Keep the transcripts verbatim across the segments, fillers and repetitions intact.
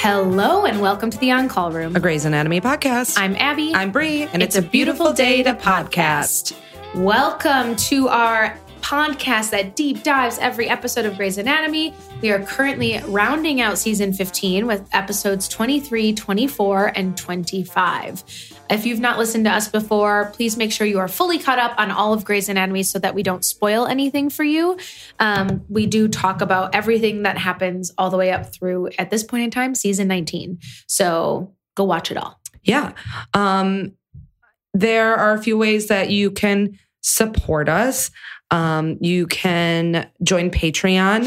Hello and welcome to the On Call Room, a Grey's Anatomy podcast. I'm Abby. I'm Bree, and it's, it's a beautiful, beautiful day to podcast. Welcome to our podcast that deep dives every episode of Grey's Anatomy. We are currently rounding out season fifteen with episodes twenty-three, twenty-four, and twenty-five. If you've not listened to us before, please make sure you are fully caught up on all of Grey's Anatomy so that we don't spoil anything for you. Um, we do talk about everything that happens all the way up through, at this point in time, season nineteen. So go watch it all. Yeah. Um, there are a few ways that you can support us. Um, you can join Patreon,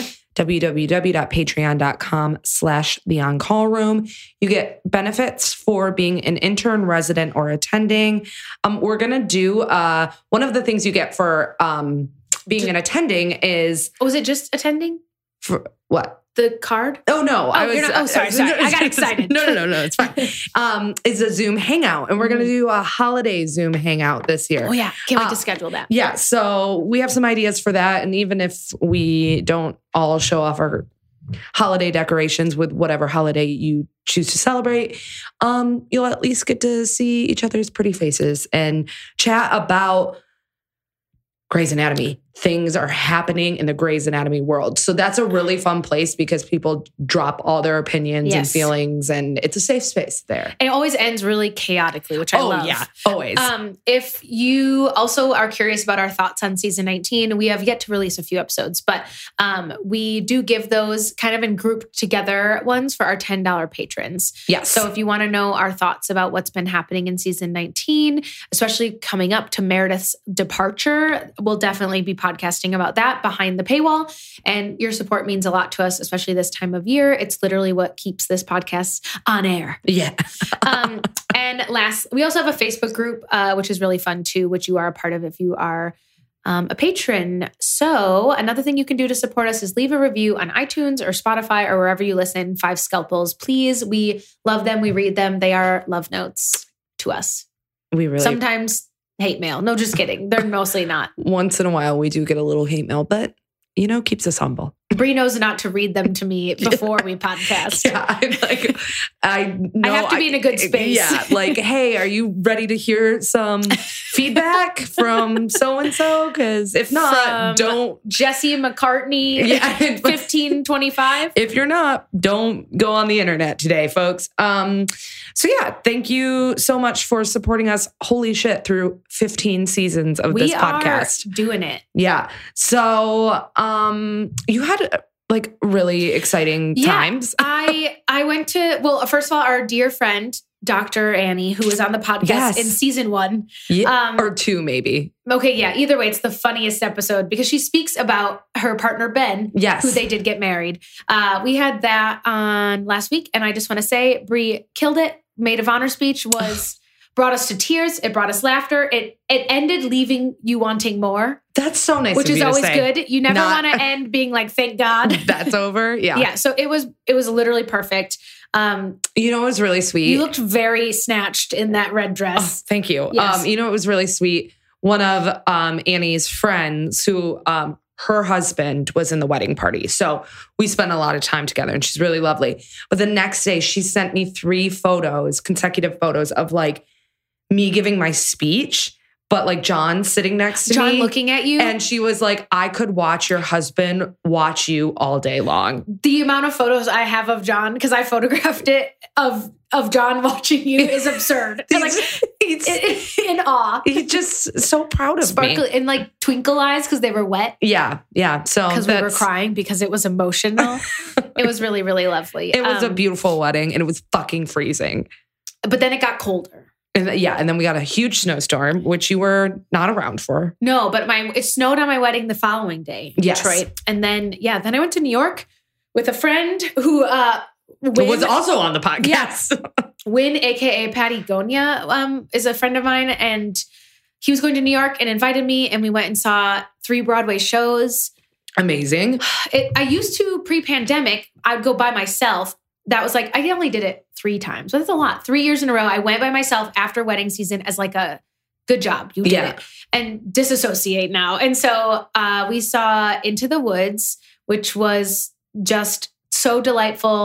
www.patreon.com slash the on-call room. You get benefits for being an intern, resident, or attending. Um, we're going to do, uh, one of the things you get for um, being an attending is... Was it just attending? For what? The card? Oh, no. Oh, I was, you're not, oh sorry, sorry. I got excited. No, no, no, no. It's fine. Um, it's a Zoom hangout, and we're going to do a holiday Zoom hangout this year. Oh, yeah. Can't wait uh, to schedule that. Yeah. So we have some ideas for that. And even if we don't all show off our holiday decorations with whatever holiday you choose to celebrate, um, you'll at least get to see each other's pretty faces and chat about Grey's Anatomy. Things are happening in the Grey's Anatomy world. So that's a really fun place because people drop all their opinions yes. and feelings, and it's a safe space there. It always ends really chaotically, which I oh, love. Oh, yeah. Always. Um, if you also are curious about our thoughts on season nineteen, we have yet to release a few episodes, but um, we do give those kind of in grouped together ones for our ten dollars patrons. Yes. So if you want to know our thoughts about what's been happening in season nineteen, especially coming up to Meredith's departure, we'll definitely be podcasting about that behind the paywall. And your support means a lot to us, especially this time of year. It's literally what keeps this podcast on air. Yeah. um, and last, we also have a Facebook group, uh, which is really fun too, which you are a part of if you are um, a patron. So another thing you can do to support us is leave a review on iTunes or Spotify or wherever you listen. Five scalpels, please. We love them. We read them. They are love notes to us. We really sometimes hate mail. No, just kidding. They're mostly not. Once in a while, we do get a little hate mail, but, you know, keeps us humble. Bree knows not to read them to me before we podcast. Yeah, I'm like, I know. I have to be I, in a good space. Yeah, like, hey, are you ready to hear some feedback from so-and-so? Because if not, from don't. Jesse McCartney, yeah. fifteen twenty-five. If you're not, don't go on the internet today, folks. Um, so yeah, thank you so much for supporting us. Holy shit, through fifteen seasons of we this podcast. Are doing it. Yeah. So um, you had like really exciting yeah, times. I I went to, well, first of all, our dear friend, Doctor Annie, who was on the podcast yes. in season one. Yeah, um, or two, maybe. Okay, yeah. Either way, it's the funniest episode because she speaks about her partner, Ben, yes. who they did get married. Uh, we had that on last week, and I just want to say, Bree killed it. Maid of Honor speech was... brought us to tears. It brought us laughter. It it ended leaving you wanting more. That's so nice, which of is you always to say. good. You never Not, want to end being like, "Thank God that's over." Yeah, yeah. So it was it was literally perfect. Um, you know, it was really sweet. You looked very snatched in that red dress. Oh, thank you. Yes. Um, you know, it was really sweet. One of um, Annie's friends, who um, her husband was in the wedding party, so we spent a lot of time together, and she's really lovely. But the next day, she sent me three photos, consecutive photos of like me giving my speech, but like John sitting next to John me. John looking at you. And she was like, I could watch your husband watch you all day long. The amount of photos I have of John, because I photographed it, of of John watching you is absurd. he's, like, he's in awe. He's just so proud of Sparkly, me. And like twinkle eyes because they were wet. Yeah, yeah. So because we were crying because it was emotional. It was really, really lovely. It was um, a beautiful wedding, and it was fucking freezing. But then it got colder. And th- yeah, and then we got a huge snowstorm, which you were not around for. No, but my it snowed on my wedding the following day in yes. Detroit. And then, yeah, then I went to New York with a friend who uh, Win, was also on the podcast. Yes. Win, a k a. Patty Gonia, um, is a friend of mine. And he was going to New York and invited me. And we went and saw three Broadway shows. Amazing. It, I used to, pre-pandemic, I'd go by myself. That was like, I only did it three times. So that's a lot. Three years in a row, I went by myself after wedding season as like a good job. You did yeah. it. And disassociate now. And so uh, we saw Into the Woods, which was just so delightful.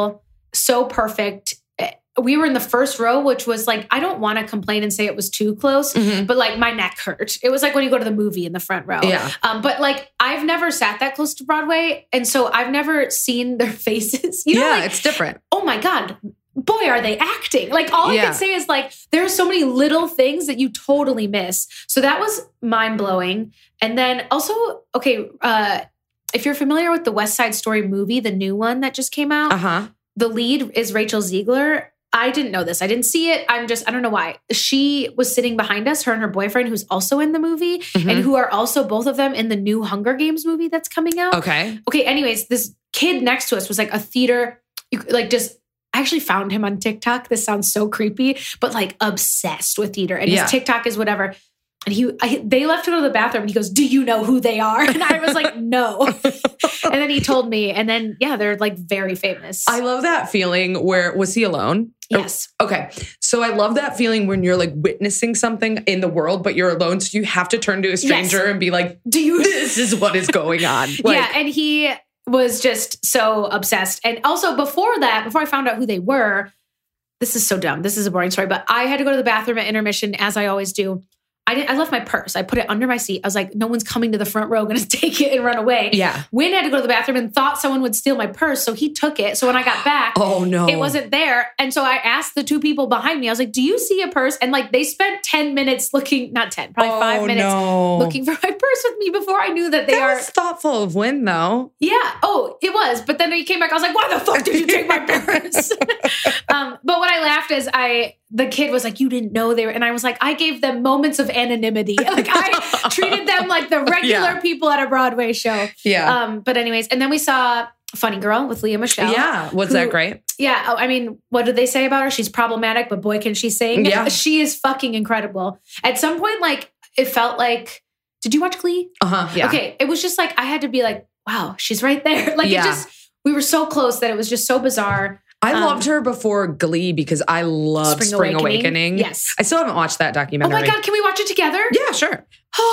so perfect. We were in the first row, which was like, I don't want to complain and say it was too close, mm-hmm. but like my neck hurt. It was like when you go to the movie in the front row. Yeah. Um, but like, I've never sat that close to Broadway. And so I've never seen their faces. You know, yeah, like, it's different. Oh my God, boy, are they acting. Like all yeah. I can say is like, there are so many little things that you totally miss. So that was mind blowing. And then also, okay, uh, if you're familiar with the West Side Story movie, the new one that just came out, uh-huh. the lead is Rachel Zegler. I didn't know this. I didn't see it. I'm just, I don't know why. She was sitting behind us, her and her boyfriend, who's also in the movie, mm-hmm. and who are also both of them in the new Hunger Games movie that's coming out. Okay. Okay. Anyways, this kid next to us was like a theater, like just, I actually found him on TikTok. This sounds so creepy, but like obsessed with theater. And yeah. his TikTok is whatever. And he, I, they left to go to the bathroom. And he goes, "Do you know who they are?" And I was like, "No." And then he told me. And then, yeah, they're like very famous. I love that feeling where, was he alone? Yes. Okay. So I love that feeling when you're like witnessing something in the world, but you're alone. So you have to turn to a stranger yes. and be like, "Do you, this is what is going on." Like, yeah. And he was just so obsessed. And also before that, before I found out who they were, this is so dumb. This is a boring story, but I had to go to the bathroom at intermission, as I always do. I didn't, I left my purse. I put it under my seat. I was like, no one's coming to the front row, going to take it and run away. Yeah. Wynn had to go to the bathroom and thought someone would steal my purse. So he took it. So when I got back, oh no, it wasn't there. And so I asked the two people behind me, I was like, "Do you see a purse?" And like, they spent ten minutes looking, not ten, probably oh, five minutes no. looking for my purse with me before I knew that they that are. Was thoughtful of Wynn though. Yeah. Oh, it was. But then he came back. I was like, "Why the fuck did you take my purse?" um, but what I laughed is I, the kid was like, "You didn't know they were," and I was like, I gave them moments of anonymity. Like I treated them like the regular yeah. people at a Broadway show. Yeah. Um, but anyways, and then we saw Funny Girl with Lea Michele. Yeah. Was who, that great? Yeah. Oh, I mean, what did they say about her? She's problematic, but boy, can she sing. Yeah. She is fucking incredible. At some point, like, it felt like, did you watch Glee? Uh-huh. Yeah. Okay. It was just like, I had to be like, wow, she's right there. Like yeah. it just, we were so close that it was just so bizarre. I um, loved her before Glee because I loved Spring, Spring Awakening. Awakening. Yes. I still haven't watched that documentary. Oh my God, can we watch it together? Yeah, sure.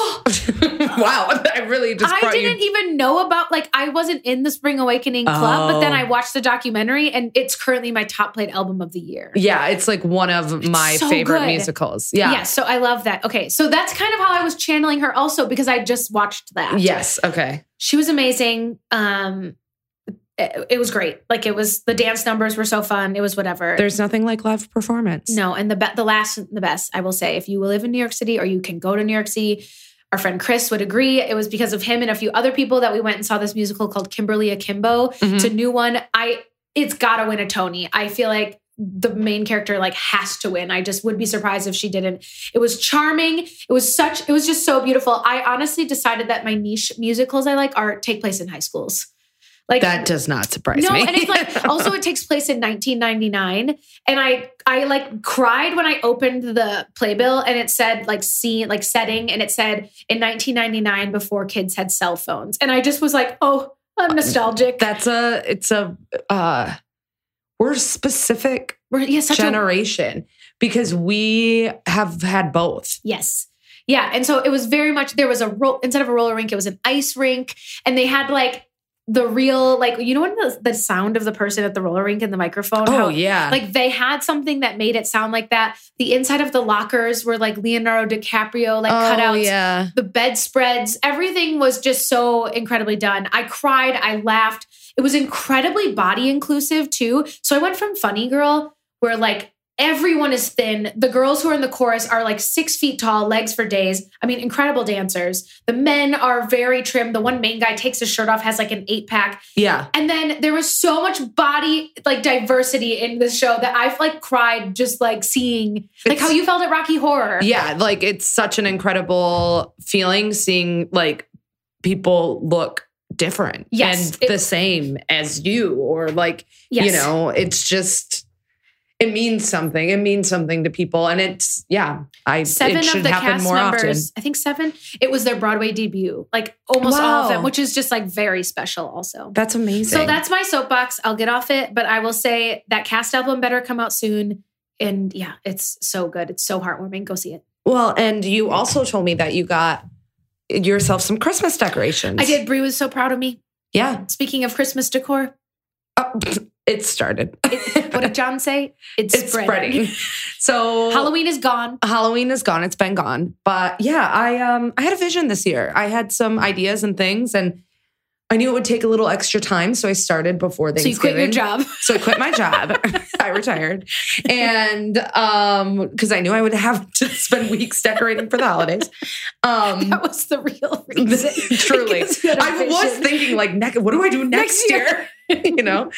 Wow. I really just I didn't you... even know about, like, I wasn't in the Spring Awakening club, oh. but then I watched the documentary and it's currently my top played album of the year. Yeah, it's like one of it's my so favorite good. musicals. Yeah. Yeah, so I love that. Okay, so that's kind of how I was channeling her also because I just watched that. Yes, okay. She was amazing. Um, it, it was great. Like it was, the dance numbers were so fun. It was whatever. There's nothing like live performance. No, and the be- the last, the best, I will say, if you live in New York City or you can go to New York City, our friend Chris would agree. It was because of him and a few other people that we went and saw this musical called Kimberly Akimbo. Mm-hmm. It's a new one. I, it's gotta win a Tony. I feel like the main character like has to win. I just would be surprised if she didn't. It was charming. It was such, it was just so beautiful. I honestly decided that my niche musicals I like are take place in high schools. Like that does not surprise no, me. No, and it's like also it takes place in nineteen ninety-nine, and I I like cried when I opened the playbill and it said like scene like setting, and it said in nineteen ninety-nine before kids had cell phones, and I just was like, oh, I'm nostalgic. That's a it's a uh, we're specific we're yeah, such generation a, because we have had both. Yes. Yeah, and so it was very much there was a ro- instead of a roller rink, it was an ice rink, and they had like. The real, like, you know, when the, the sound of the person at the roller rink in the microphone? Oh, how, yeah. Like, they had something that made it sound like that. The inside of the lockers were, like, Leonardo DiCaprio, like, oh, cutouts. Yeah. The bedspreads. Everything was just so incredibly done. I cried. I laughed. It was incredibly body inclusive, too. So I went from Funny Girl, where, like, everyone is thin. The girls who are in the chorus are like six feet tall, legs for days. I mean, incredible dancers. The men are very trim. The one main guy takes his shirt off, has like an eight pack. Yeah. And then there was so much body like diversity in this show that I've like cried just like seeing like it's, how you felt at Rocky Horror. Yeah. Like it's such an incredible feeling seeing like people look different yes, and it, the same as you or like, yes. you know, it's just... It means something. It means something to people. And it's, yeah, I seven it should of the happen cast more members, often. I think seven, it was their Broadway debut. Like almost wow. all of them, which is just like very special also. That's amazing. So that's my soapbox. I'll get off it, but I will say that cast album better come out soon. And yeah, it's so good. It's so heartwarming. Go see it. Well, and you also told me that you got yourself some Christmas decorations. I did. Brie was so proud of me. Yeah. Speaking of Christmas decor. Uh, It started. It, what did John say? It's, It's spreading. spreading. So Halloween is gone. Halloween is gone. It's been gone. But yeah, I um I had a vision this year. I had some ideas and things, and I knew it would take a little extra time, so I started before So Thanksgiving. you quit your job. So I quit my job. I retired. And um because I knew I would have to spend weeks decorating for the holidays. Um That was the real reason. truly. Because you had a I was vision. thinking like, ne- what do I do next, Next year? year? you know?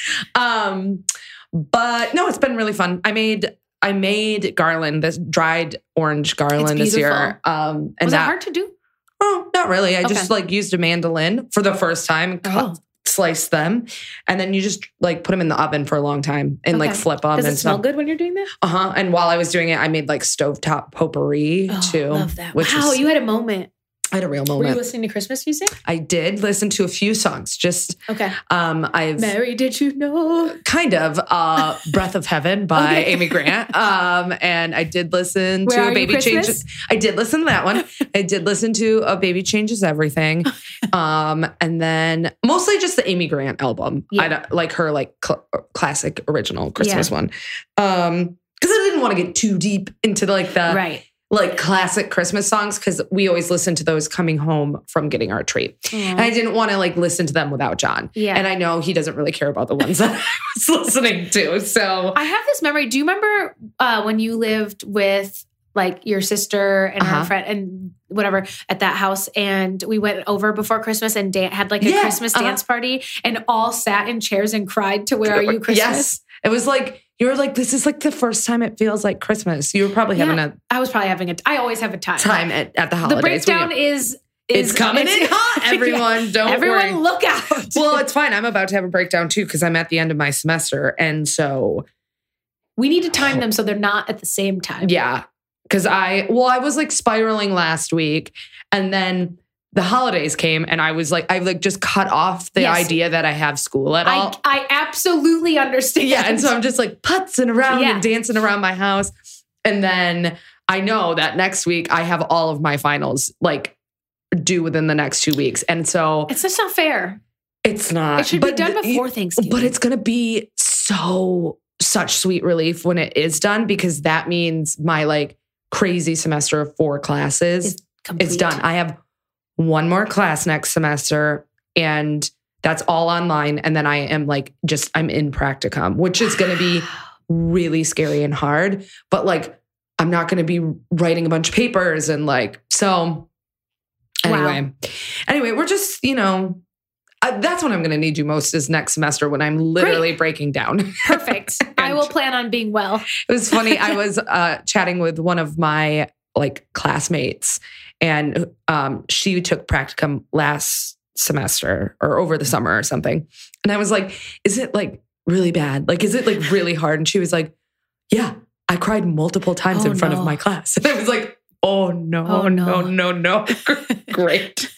Um but no, it's been really fun. I made I made garland, this dried orange garland this year. Um and Was that, that hard to do? Oh, not really. I Okay. just like used a mandolin for the first time and cut, Oh. sliced them. And then you just like put them in the oven for a long time and like Okay. flip them Does and it smell stuff. good when you're doing that? Uh-huh. And while I was doing it, I made like stovetop potpourri Oh, too. love that. Which wow, is, you had a moment. I had a real Were you moment. listening to Christmas music? I did listen to a few songs. Just Okay. um I've Mary, did you know? kind of uh Breath of Heaven by Okay. Amy Grant. Um and I did listen Where to Are a You, Baby Christmas? Changes. I did listen to that one. I did listen to A Baby Changes Everything. Um and then mostly just the Amy Grant album. Yeah. I don't, like her like cl- classic original Christmas Yeah. one. Um because I didn't want to get too deep into like the Right. like classic Christmas songs because we always listen to those coming home from getting our tree. And I didn't want to like listen to them without John. Yeah. And I know he doesn't really care about the ones that I was listening to. So I have this memory. Do you remember uh, when you lived with like your sister and Uh-huh. her friend and whatever at that house, and we went over before Christmas and dan- had like a Yeah, Christmas uh-huh. dance party, and all sat in chairs and cried to "Where Are You, Christmas?" Yes. It was like, you were like, this is like the first time it feels like Christmas. You were probably Yeah. having a I was probably having a. I always have a time. time at, at the holidays. The breakdown We- is is it's coming in hot. Yeah. Everyone, don't Everyone, worry. look out. Well, it's fine. I'm about to have a breakdown too because I'm at the end of my semester. And so, we need to time them so they're not at the same time. yeah. Because I, well, I was like spiraling last week and then the holidays came and I was like, I like just cut off the Yes. idea that I have school at all. I, I absolutely understand. Yeah. And so I'm just like putzing around Yeah. and dancing around my house. And then I know that next week I have all of my finals like due within the next two weeks. And so it's just not fair. it's not. It should but be done th- before Thanksgiving. But it's going to be so, such sweet relief when it is done because that means my like crazy semester of four classes It's complete. it's done. I have one more class next semester and that's all online. And then I am like, just, I'm in practicum, which is going to be really scary and hard. But like, I'm not going to be writing a bunch of papers and like, so anyway, Wow. anyway, we're just, you know, I, that's what I'm going to need you most is next semester when I'm literally breaking down. Perfect. I will plan on being well. It was funny. I was uh, chatting with one of my like classmates and um, she took practicum last semester or over the summer or something. And I was like, is it like really bad? Like, is it like really hard? And she was like, yeah, I cried multiple times Oh, in front no. of my class. And I was like, oh no, Oh, no, no. no, no. Great.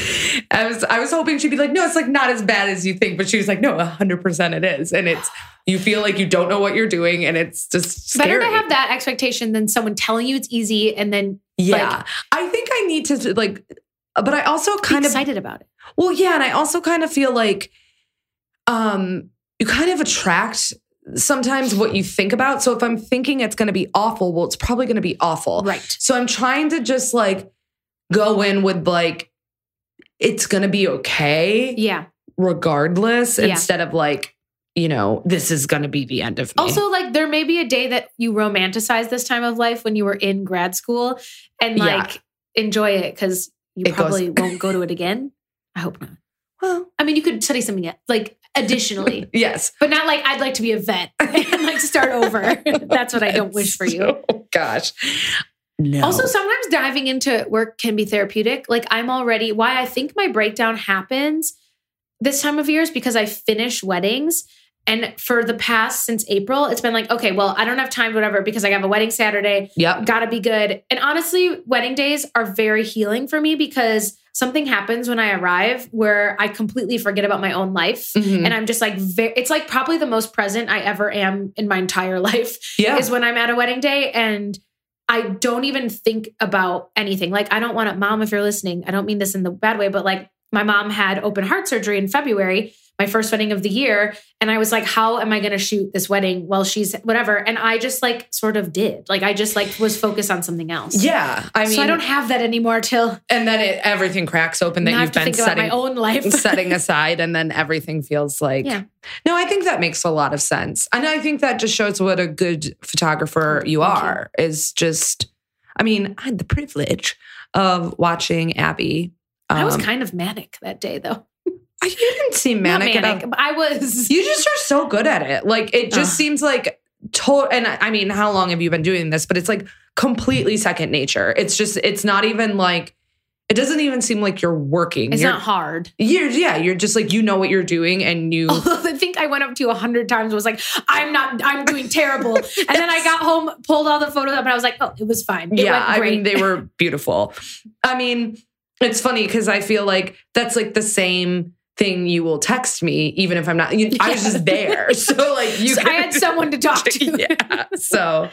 I was I was hoping she'd be like, no, it's like not as bad as you think. But she was like, no, one hundred percent it is. And it's, you feel like you don't know what you're doing and it's just scary. Better to have that expectation than someone telling you it's easy and then Yeah. like, I think I need to like, but I also be kind of, excited about it. well, yeah. And I also kind of feel like um, you kind of attract sometimes what you think about. So if I'm thinking it's going to be awful, well, it's probably going to be awful. Right. So I'm trying to just like go in with like, it's going to be okay Yeah. regardless, Yeah. instead of like, you know, this is going to be the end of me. Also, like there may be a day that you romanticize this time of life when you were in grad school and Yeah. like enjoy it because you It goes- probably won't go to it again. I hope not. well, I mean, you could study something else, like additionally, yes. but not like I'd like to be a vet and like start over. That's what I don't wish for you. Oh, gosh. No. Also, sometimes diving into work can be therapeutic. Like I'm already, why I think my breakdown happens this time of year is because I finish weddings. And for the past, since April, it's been like, okay, well, I don't have time, whatever, because I have a wedding Saturday. Yep. Gotta be good. And honestly, wedding days are very healing for me because something happens when I arrive where I completely forget about my own life. Mhm. And I'm just like, ve- it's like probably the most present I ever am in my entire life Yeah. is when I'm at a wedding day. And I don't even think about anything. Like, I don't want to, mom, if you're listening, I don't mean this in the bad way, but like my mom had open heart surgery in February, my first wedding of the year. And I was like, how am I going to shoot this wedding while she's whatever? And I just like sort of did. Like I just like was focused on something else. Yeah. I mean, so I don't have that anymore till. And then it, everything cracks open that you've been setting, my own life. setting aside. And then everything feels like, yeah. No, I think that makes a lot of sense. And I think that just shows what a good photographer you Thank are you. Is just, I mean, I had the privilege of watching Abby. Um, I was kind of manic that day though. You didn't seem manic. Not manic, but I was. You just are so good at it. Like, it just Ugh. seems like total. And I mean, how long have you been doing this? But it's like completely second nature. It's just, it's not even like, it doesn't even seem like you're working. It's you're, not hard. You're, yeah, you're just like, you know what you're doing and you. I think I went up to you a hundred times and was like, I'm not, I'm doing terrible. Yes. And then I got home, pulled all the photos up and I was like, oh, it was fine. It yeah, went great. I mean, they were beautiful. I mean, it's funny because I feel like that's like the same thing you will text me, even if I'm not, you, yeah. I was just there. So like you, so could, I had someone to talk to. Yeah. So,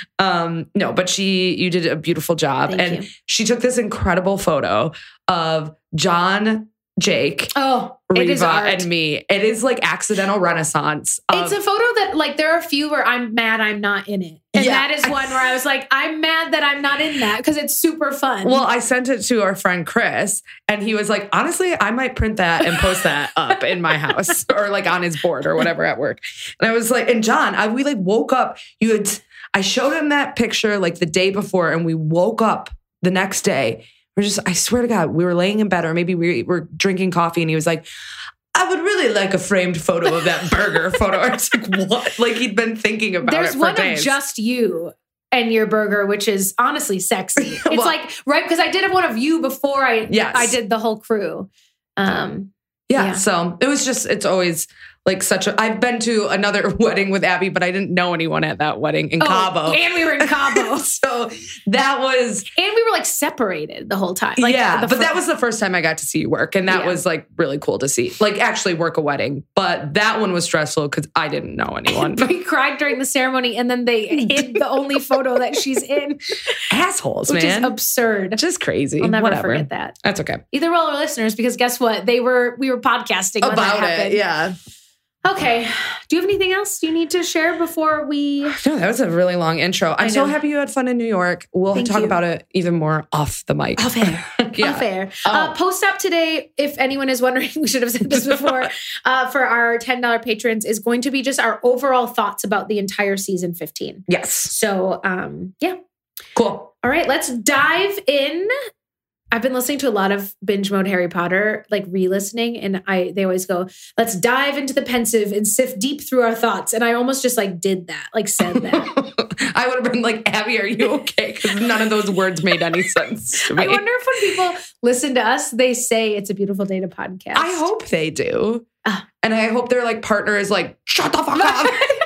um, no, but she, you did a beautiful job. Thank and you. She took this incredible photo of John, Jake, oh, Riva, and me. It is like accidental renaissance. Of, it's a photo that like, there are a few where I'm mad I'm not in it. And yeah. that is one where I was like, I'm mad that I'm not in that because it's super fun. Well, I sent it to our friend Chris and he was like, honestly, I might print that and post that up in my house or like on his board or whatever at work. And I was like, and John, I, we like woke up, you had, I showed him that picture like the day before and we woke up the next day. We're just, I swear to God, we were laying in bed or maybe we were drinking coffee and he was like, I would really like a framed photo of that burger photo. I was like, what? Like he'd been thinking about There's it for one days. Of just you and your burger, which is honestly sexy. It's well, like, right, because I did one of you before I, yes. I did the whole crew. Um, yeah, yeah, so it was just, it's always like such a, I've been to another wedding with Abby, but I didn't know anyone at that wedding in oh, Cabo. And we were in Cabo. So that was. And we were like separated the whole time. Like, yeah, but fr- that was the first time I got to see you work. And that yeah. was like really cool to see, like actually work a wedding. But that one was stressful because I didn't know anyone. We cried during the ceremony and then they hid the only photo that she's in. Assholes, which man. Which is absurd. Just crazy. I'll never Whatever. forget that. That's okay. Either will our listeners, because guess what? They were, we were podcasting when about that happened. it. Yeah. Okay. Do you have anything else you need to share before we... No, that was a really long intro. I'm so happy you had fun in New York. We'll Thank talk you. about it even more off the mic. Off air. yeah. Off air. Oh. Uh, post up today, if anyone is wondering, we should have said this before, uh, for our ten dollars patrons is going to be just our overall thoughts about the entire season fifteen. Yes. So, um, yeah. Cool. All right, let's dive in. I've been listening to a lot of binge mode Harry Potter, like re-listening, and I they always go, let's dive into the pensive and sift deep through our thoughts. And I almost just like did that, like said that. I would have been like, Abby, are you okay? Because none of those words made any sense to me. I wonder if when people listen to us, they say it's a beautiful day to podcast. I hope they do. Uh, and I hope their like partner is like, shut the fuck up.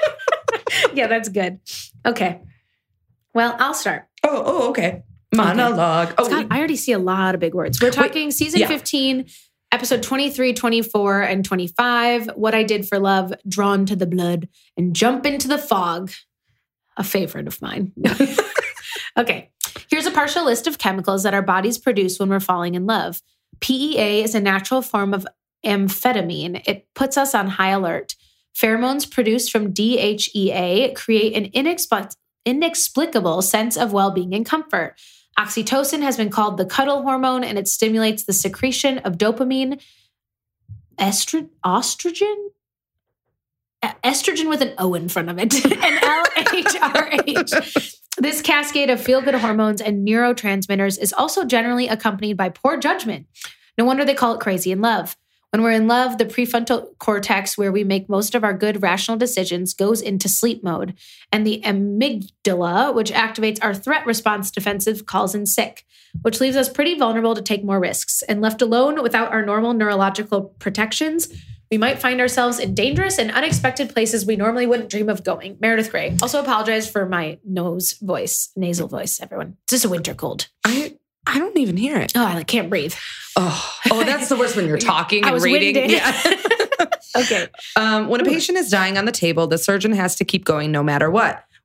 Yeah, that's good. Okay. Well, I'll start. Oh, oh, okay. Monologue. Okay. Oh, Scott, I already see a lot of big words. We're talking Wait, season yeah. fifteen, episode twenty-three, twenty-four, and twenty-five. What I Did for Love, Drawn to the Blood, and Jump into the Fog. A favorite of mine. Okay. Here's a partial list of chemicals that our bodies produce when we're falling in love. P E A is a natural form of amphetamine. It puts us on high alert. Pheromones produced from D H E A create an inexplicable inexplicable sense of well-being and comfort. Oxytocin has been called the cuddle hormone, and it stimulates the secretion of dopamine, estro- estrogen, estrogen with an O in front of it, and L H R H. This cascade of feel-good hormones and neurotransmitters is also generally accompanied by poor judgment. No wonder they call it crazy in love. When we're in love, the prefrontal cortex, where we make most of our good rational decisions, goes into sleep mode. And the amygdala, which activates our threat response defensive, calls in sick, which leaves us pretty vulnerable to take more risks. And left alone without our normal neurological protections, we might find ourselves in dangerous and unexpected places we normally wouldn't dream of going. Meredith Grey. Also apologize for my nose voice, nasal voice, everyone. It's just a winter cold. I I don't even hear it. Oh, I can't breathe. Oh, oh, that's the worst when you're talking and reading. Winded. Yeah. Okay. Um, when a patient is dying on the table, the surgeon has to keep going no matter what.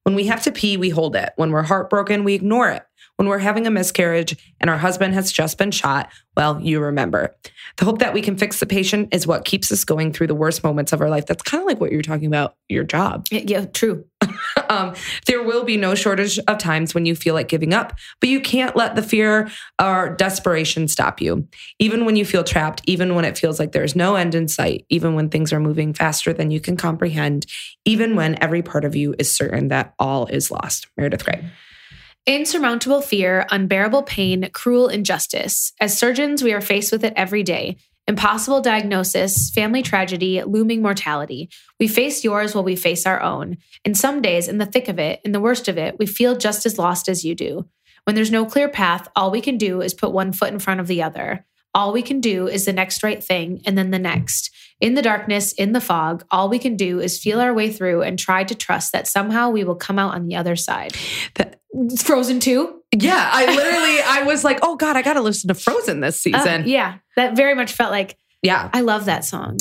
When we have to pee, we hold it. When we're heartbroken, we ignore it. When we're having a miscarriage and our husband has just been shot, well, you remember. The hope that we can fix the patient is what keeps us going through the worst moments of our life. That's kind of like what you're talking about, your job. Yeah, true. um, there will be no shortage of times when you feel like giving up, but you can't let the fear or desperation stop you. Even when you feel trapped, even when it feels like there's no end in sight, even when things are moving faster than you can comprehend, even when every part of you is certain that all is lost. Meredith Grey. Insurmountable fear, unbearable pain, cruel injustice. As surgeons, we are faced with it every day. Impossible diagnosis, family tragedy, looming mortality. We face yours while we face our own. And some days, in the thick of it, in the worst of it, we feel just as lost as you do. When there's no clear path, all we can do is put one foot in front of the other. All we can do is the next right thing and then the next. In the darkness, in the fog, all we can do is feel our way through and try to trust that somehow we will come out on the other side. That- Frozen two? Yeah, I literally, I was like, oh God, I got to listen to Frozen this season. Uh, yeah, that very much felt like, yeah. I love that song.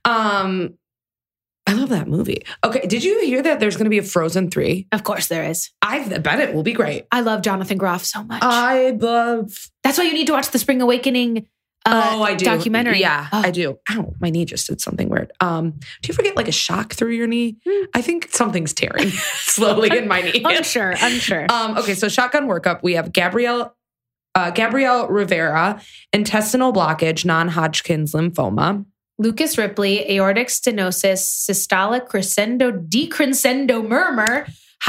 Um, I love that movie. Okay, did you hear that there's going to be a Frozen three? Of course there is. I bet it will be great. I love Jonathan Groff so much. I love... That's why you need to watch the Spring Awakening uh, oh, I do. documentary. Yeah, oh. I do. Ow, my knee just did something weird. Um, do you ever get like a shock through your knee? Mm. I think something's tearing slowly in my knee. Unsure, unsure. Um, okay, so shotgun workup. We have Gabrielle, uh, Gabrielle Rivera, intestinal blockage, non-Hodgkin's lymphoma. Lucas Ripley, aortic stenosis, systolic crescendo, decrescendo murmur,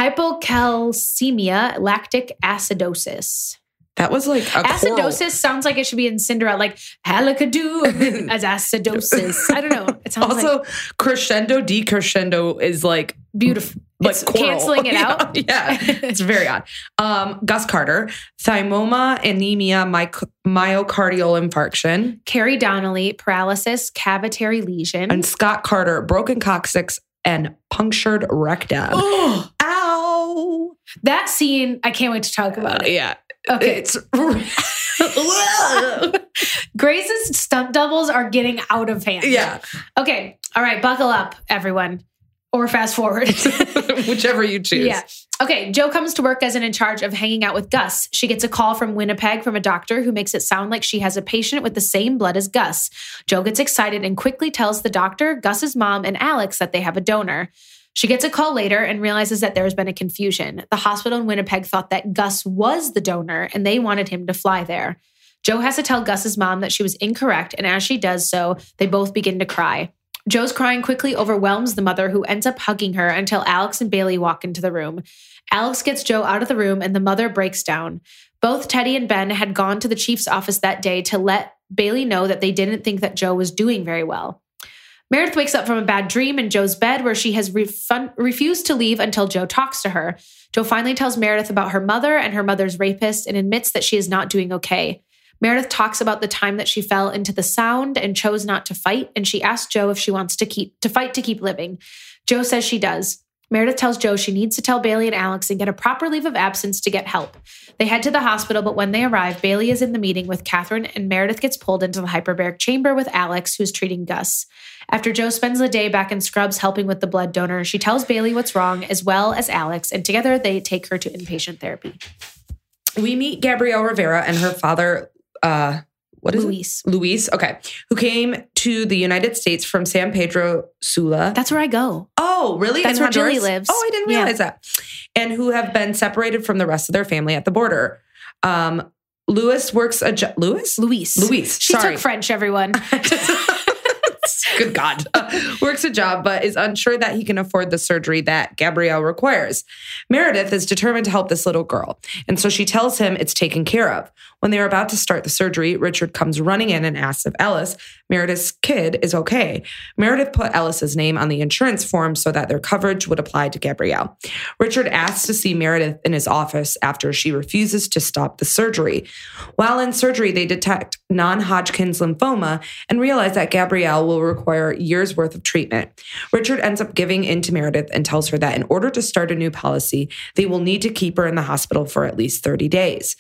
hypocalcemia, lactic acidosis. That was like a acidosis choral. Sounds like it should be in Cinderella, like halakadoo as acidosis. I don't know. It sounds also like crescendo, decrescendo is like beautiful. Like it's choral. Canceling it out. Yeah, yeah. It's very odd. Um, Gus Carter, thymoma, anemia, my, myocardial infarction. Carrie Donnelly, paralysis, cavitary lesion. And Scott Carter, broken coccyx and punctured rectum. Oh, ow! That scene, I can't wait to talk about Uh, it. yeah. Okay. It's Grace's stunt doubles are getting out of hand. yeah. Okay. All right. Buckle up, everyone. Or fast forward. Whichever you choose. Yeah. Okay. Jo comes to work as an in charge of hanging out with Gus. She gets a call from Winnipeg from a doctor who makes it sound like she has a patient with the same blood as Gus. Jo gets excited and quickly tells the doctor, Gus's mom, and Alex that they have a donor. She gets a call later and realizes that there has been a confusion. The hospital in Winnipeg thought that Gus was the donor and they wanted him to fly there. Jo has to tell Gus's mom that she was incorrect, and as she does so, they both begin to cry. Jo's crying quickly overwhelms the mother, who ends up hugging her until Alex and Bailey walk into the room. Alex gets Jo out of the room and the mother breaks down. Both Teddy and Ben had gone to the chief's office that day to let Bailey know that they didn't think that Jo was doing very well. Meredith wakes up from a bad dream in Jo's bed where she has refun- refused to leave until Jo talks to her. Jo finally tells Meredith about her mother and her mother's rapist and admits that she is not doing okay. Meredith talks about the time that she fell into the sound and chose not to fight, and she asks Jo if she wants to keep to fight to keep living. Jo says she does. Meredith tells Jo she needs to tell Bailey and Alex and get a proper leave of absence to get help. They head to the hospital, but when they arrive, Bailey is in the meeting with Catherine, and Meredith gets pulled into the hyperbaric chamber with Alex, who's treating Gus. After Jo spends the day back in Scrubs helping with the blood donor, she tells Bailey what's wrong, as well as Alex, and together they take her to inpatient therapy. We meet Gabrielle Rivera and her father, uh, what is Luis. it? Luis. Okay. Who came to the United States from San Pedro Sula. That's where I go. Oh, really? That's in where Honduras? Julie lives. Oh, I didn't realize Yeah. that. And who have been separated from the rest of their family at the border. Um, Luis works a job. Luis? Luis. Luis. She Sorry. took French, everyone. Good God. Uh, works a job, but is unsure that he can afford the surgery that Gabrielle requires. Meredith is determined to help this little girl, and so she tells him it's taken care of. When they're about to start the surgery, Richard comes running in and asks if Ellis, Meredith's kid, is okay. Meredith put Ellis's name on the insurance form so that their coverage would apply to Gabrielle. Richard asks to see Meredith in his office after she refuses to stop the surgery. While in surgery, they detect non-Hodgkin's lymphoma and realize that Gabrielle will require years worth of treatment. Richard ends up giving in to Meredith and tells her that in order to start a new policy, they will need to keep her in the hospital for at least thirty days.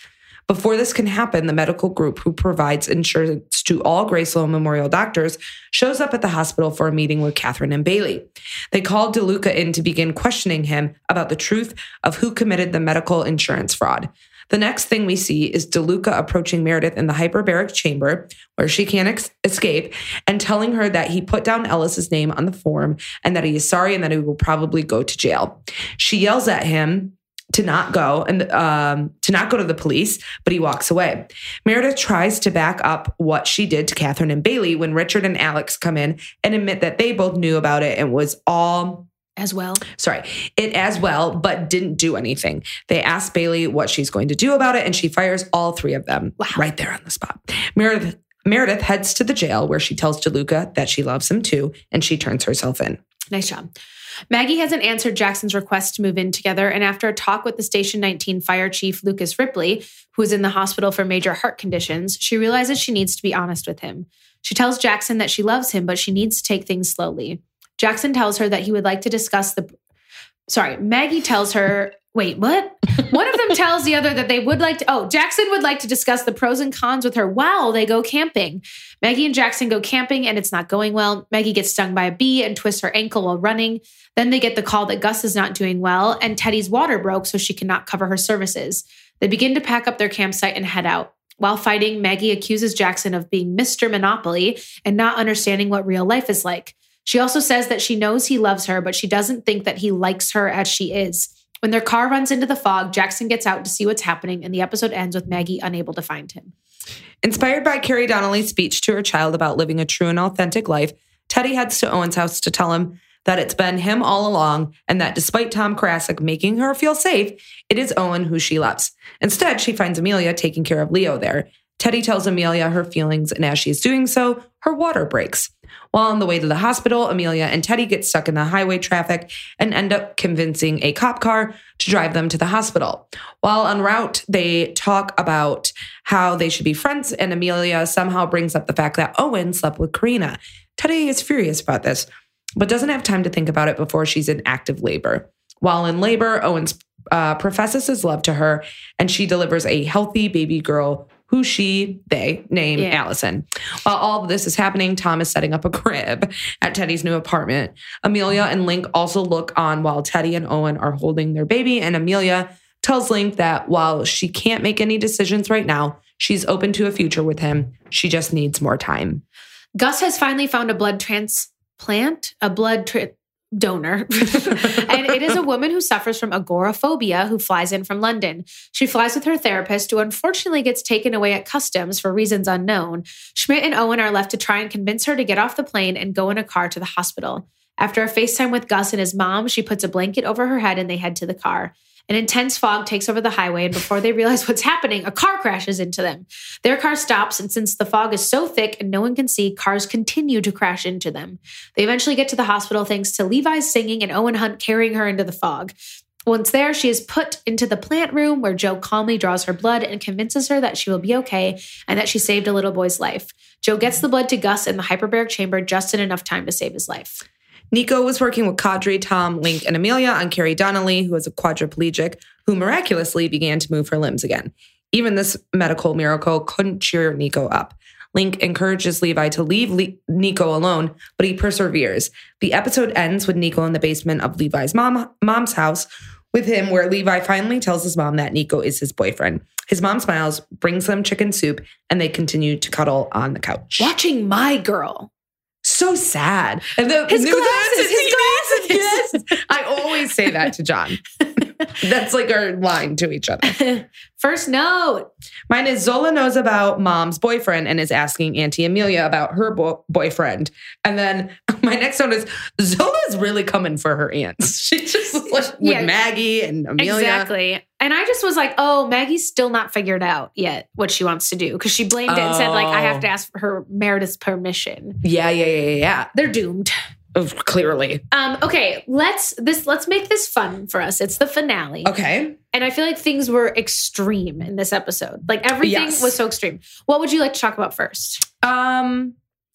Before this can happen, the medical group who provides insurance to all Grace Sloan Memorial doctors shows up at the hospital for a meeting with Catherine and Bailey. They called DeLuca in to begin questioning him about the truth of who committed the medical insurance fraud. The next thing we see is DeLuca approaching Meredith in the hyperbaric chamber where she can't ex- escape and telling her that he put down Ellis's name on the form and that he is sorry and that he will probably go to jail. She yells at him to not go and um, to not go to the police, but he walks away. Meredith tries to back up what she did to Catherine and Bailey when Richard and Alex come in and admit that they both knew about it and was all As well. Sorry, it as well, but didn't do anything. They asked Bailey what she's going to do about it, and she fires all three of them wow. right there on the spot. Meredith, Meredith heads to the jail where she tells DeLuca that she loves him too, and she turns herself in. Nice job. Maggie hasn't answered Jackson's request to move in together, and after a talk with the Station nineteen fire chief, Lucas Ripley, who is in the hospital for major heart conditions, she realizes she needs to be honest with him. She tells Jackson that she loves him, but she needs to take things slowly. Jackson tells her that he would like to discuss the... Sorry, Maggie tells her... Wait, what? One of them tells the other that they would like to... Oh, Jackson would like to discuss the pros and cons with her while they go camping. Maggie and Jackson go camping and it's not going well. Maggie gets stung by a bee and twists her ankle while running. Then they get the call that Gus is not doing well and Teddy's water broke so she cannot cover her services. They begin to pack up their campsite and head out. While fighting, Maggie accuses Jackson of being Mister Monopoly and not understanding what real life is like. She also says that she knows he loves her, but she doesn't think that he likes her as she is. When their car runs into the fog, Jackson gets out to see what's happening, and the episode ends with Maggie unable to find him. Inspired by Carrie Donnelly's speech to her child about living a true and authentic life, Teddy heads to Owen's house to tell him that it's been him all along, and that despite Tom Karasik making her feel safe, it is Owen who she loves. Instead, she finds Amelia taking care of Leo there. Teddy tells Amelia her feelings, and as she is doing so, her water breaks. While on the way to the hospital, Amelia and Teddy get stuck in the highway traffic and end up convincing a cop car to drive them to the hospital. While en route, they talk about how they should be friends, and Amelia somehow brings up the fact that Owen slept with Karina. Teddy is furious about this, but doesn't have time to think about it before she's in active labor. While in labor, Owen uh, professes his love to her, and she delivers a healthy baby girl who she, they, name yeah. Allison. While all of this is happening, Tom is setting up a crib at Teddy's new apartment. Amelia and Link also look on while Teddy and Owen are holding their baby, and Amelia tells Link that while she can't make any decisions right now, she's open to a future with him. She just needs more time. Gus has finally found a blood transplant, a blood tra- donor. And it is a woman who suffers from agoraphobia who flies in from London. She flies with her therapist, who unfortunately gets taken away at customs for reasons unknown. Schmidt and Owen are left to try and convince her to get off the plane and go in a car to the hospital. After a FaceTime with Gus and his mom, she puts a blanket over her head and they head to the car. An intense fog takes over the highway, and before they realize what's happening, a car crashes into them. Their car stops, and since the fog is so thick and no one can see, cars continue to crash into them. They eventually get to the hospital thanks to Levi's singing and Owen Hunt carrying her into the fog. Once there, she is put into the plant room where Joe calmly draws her blood and convinces her that she will be okay and that she saved a little boy's life. Joe gets the blood to Gus in the hyperbaric chamber just in enough time to save his life. Nico was working with Kadri, Tom, Link, and Amelia on Carrie Donnelly, who was a quadriplegic, who miraculously began to move her limbs again. Even this medical miracle couldn't cheer Nico up. Link encourages Levi to leave Le- Nico alone, but he perseveres. The episode ends with Nico in the basement of Levi's mom, mom's house with him, where Levi finally tells his mom that Nico is his boyfriend. His mom smiles, brings them chicken soup, and they continue to cuddle on the couch. Watching My Girl. So sad. And the, his glasses, his glasses. Yes. I always say that to John. That's like our line to each other. First note. Mine is Zola knows about mom's boyfriend and is asking Auntie Amelia about her bo- boyfriend. And then my next note is Zola's really coming for her aunts. She's just like yeah, with Maggie and Amelia. Exactly. And I just was like, oh, Maggie's still not figured out yet what she wants to do. Because she blamed it and said, like, I have to ask for her Meredith's permission. Yeah, yeah, yeah, yeah. They're doomed. Oh, clearly. Um, okay, let's this let's make this fun for us. It's the finale. Okay. And I feel like things were extreme in this episode. Like everything yes. was so extreme. What would you like to talk about first? Um,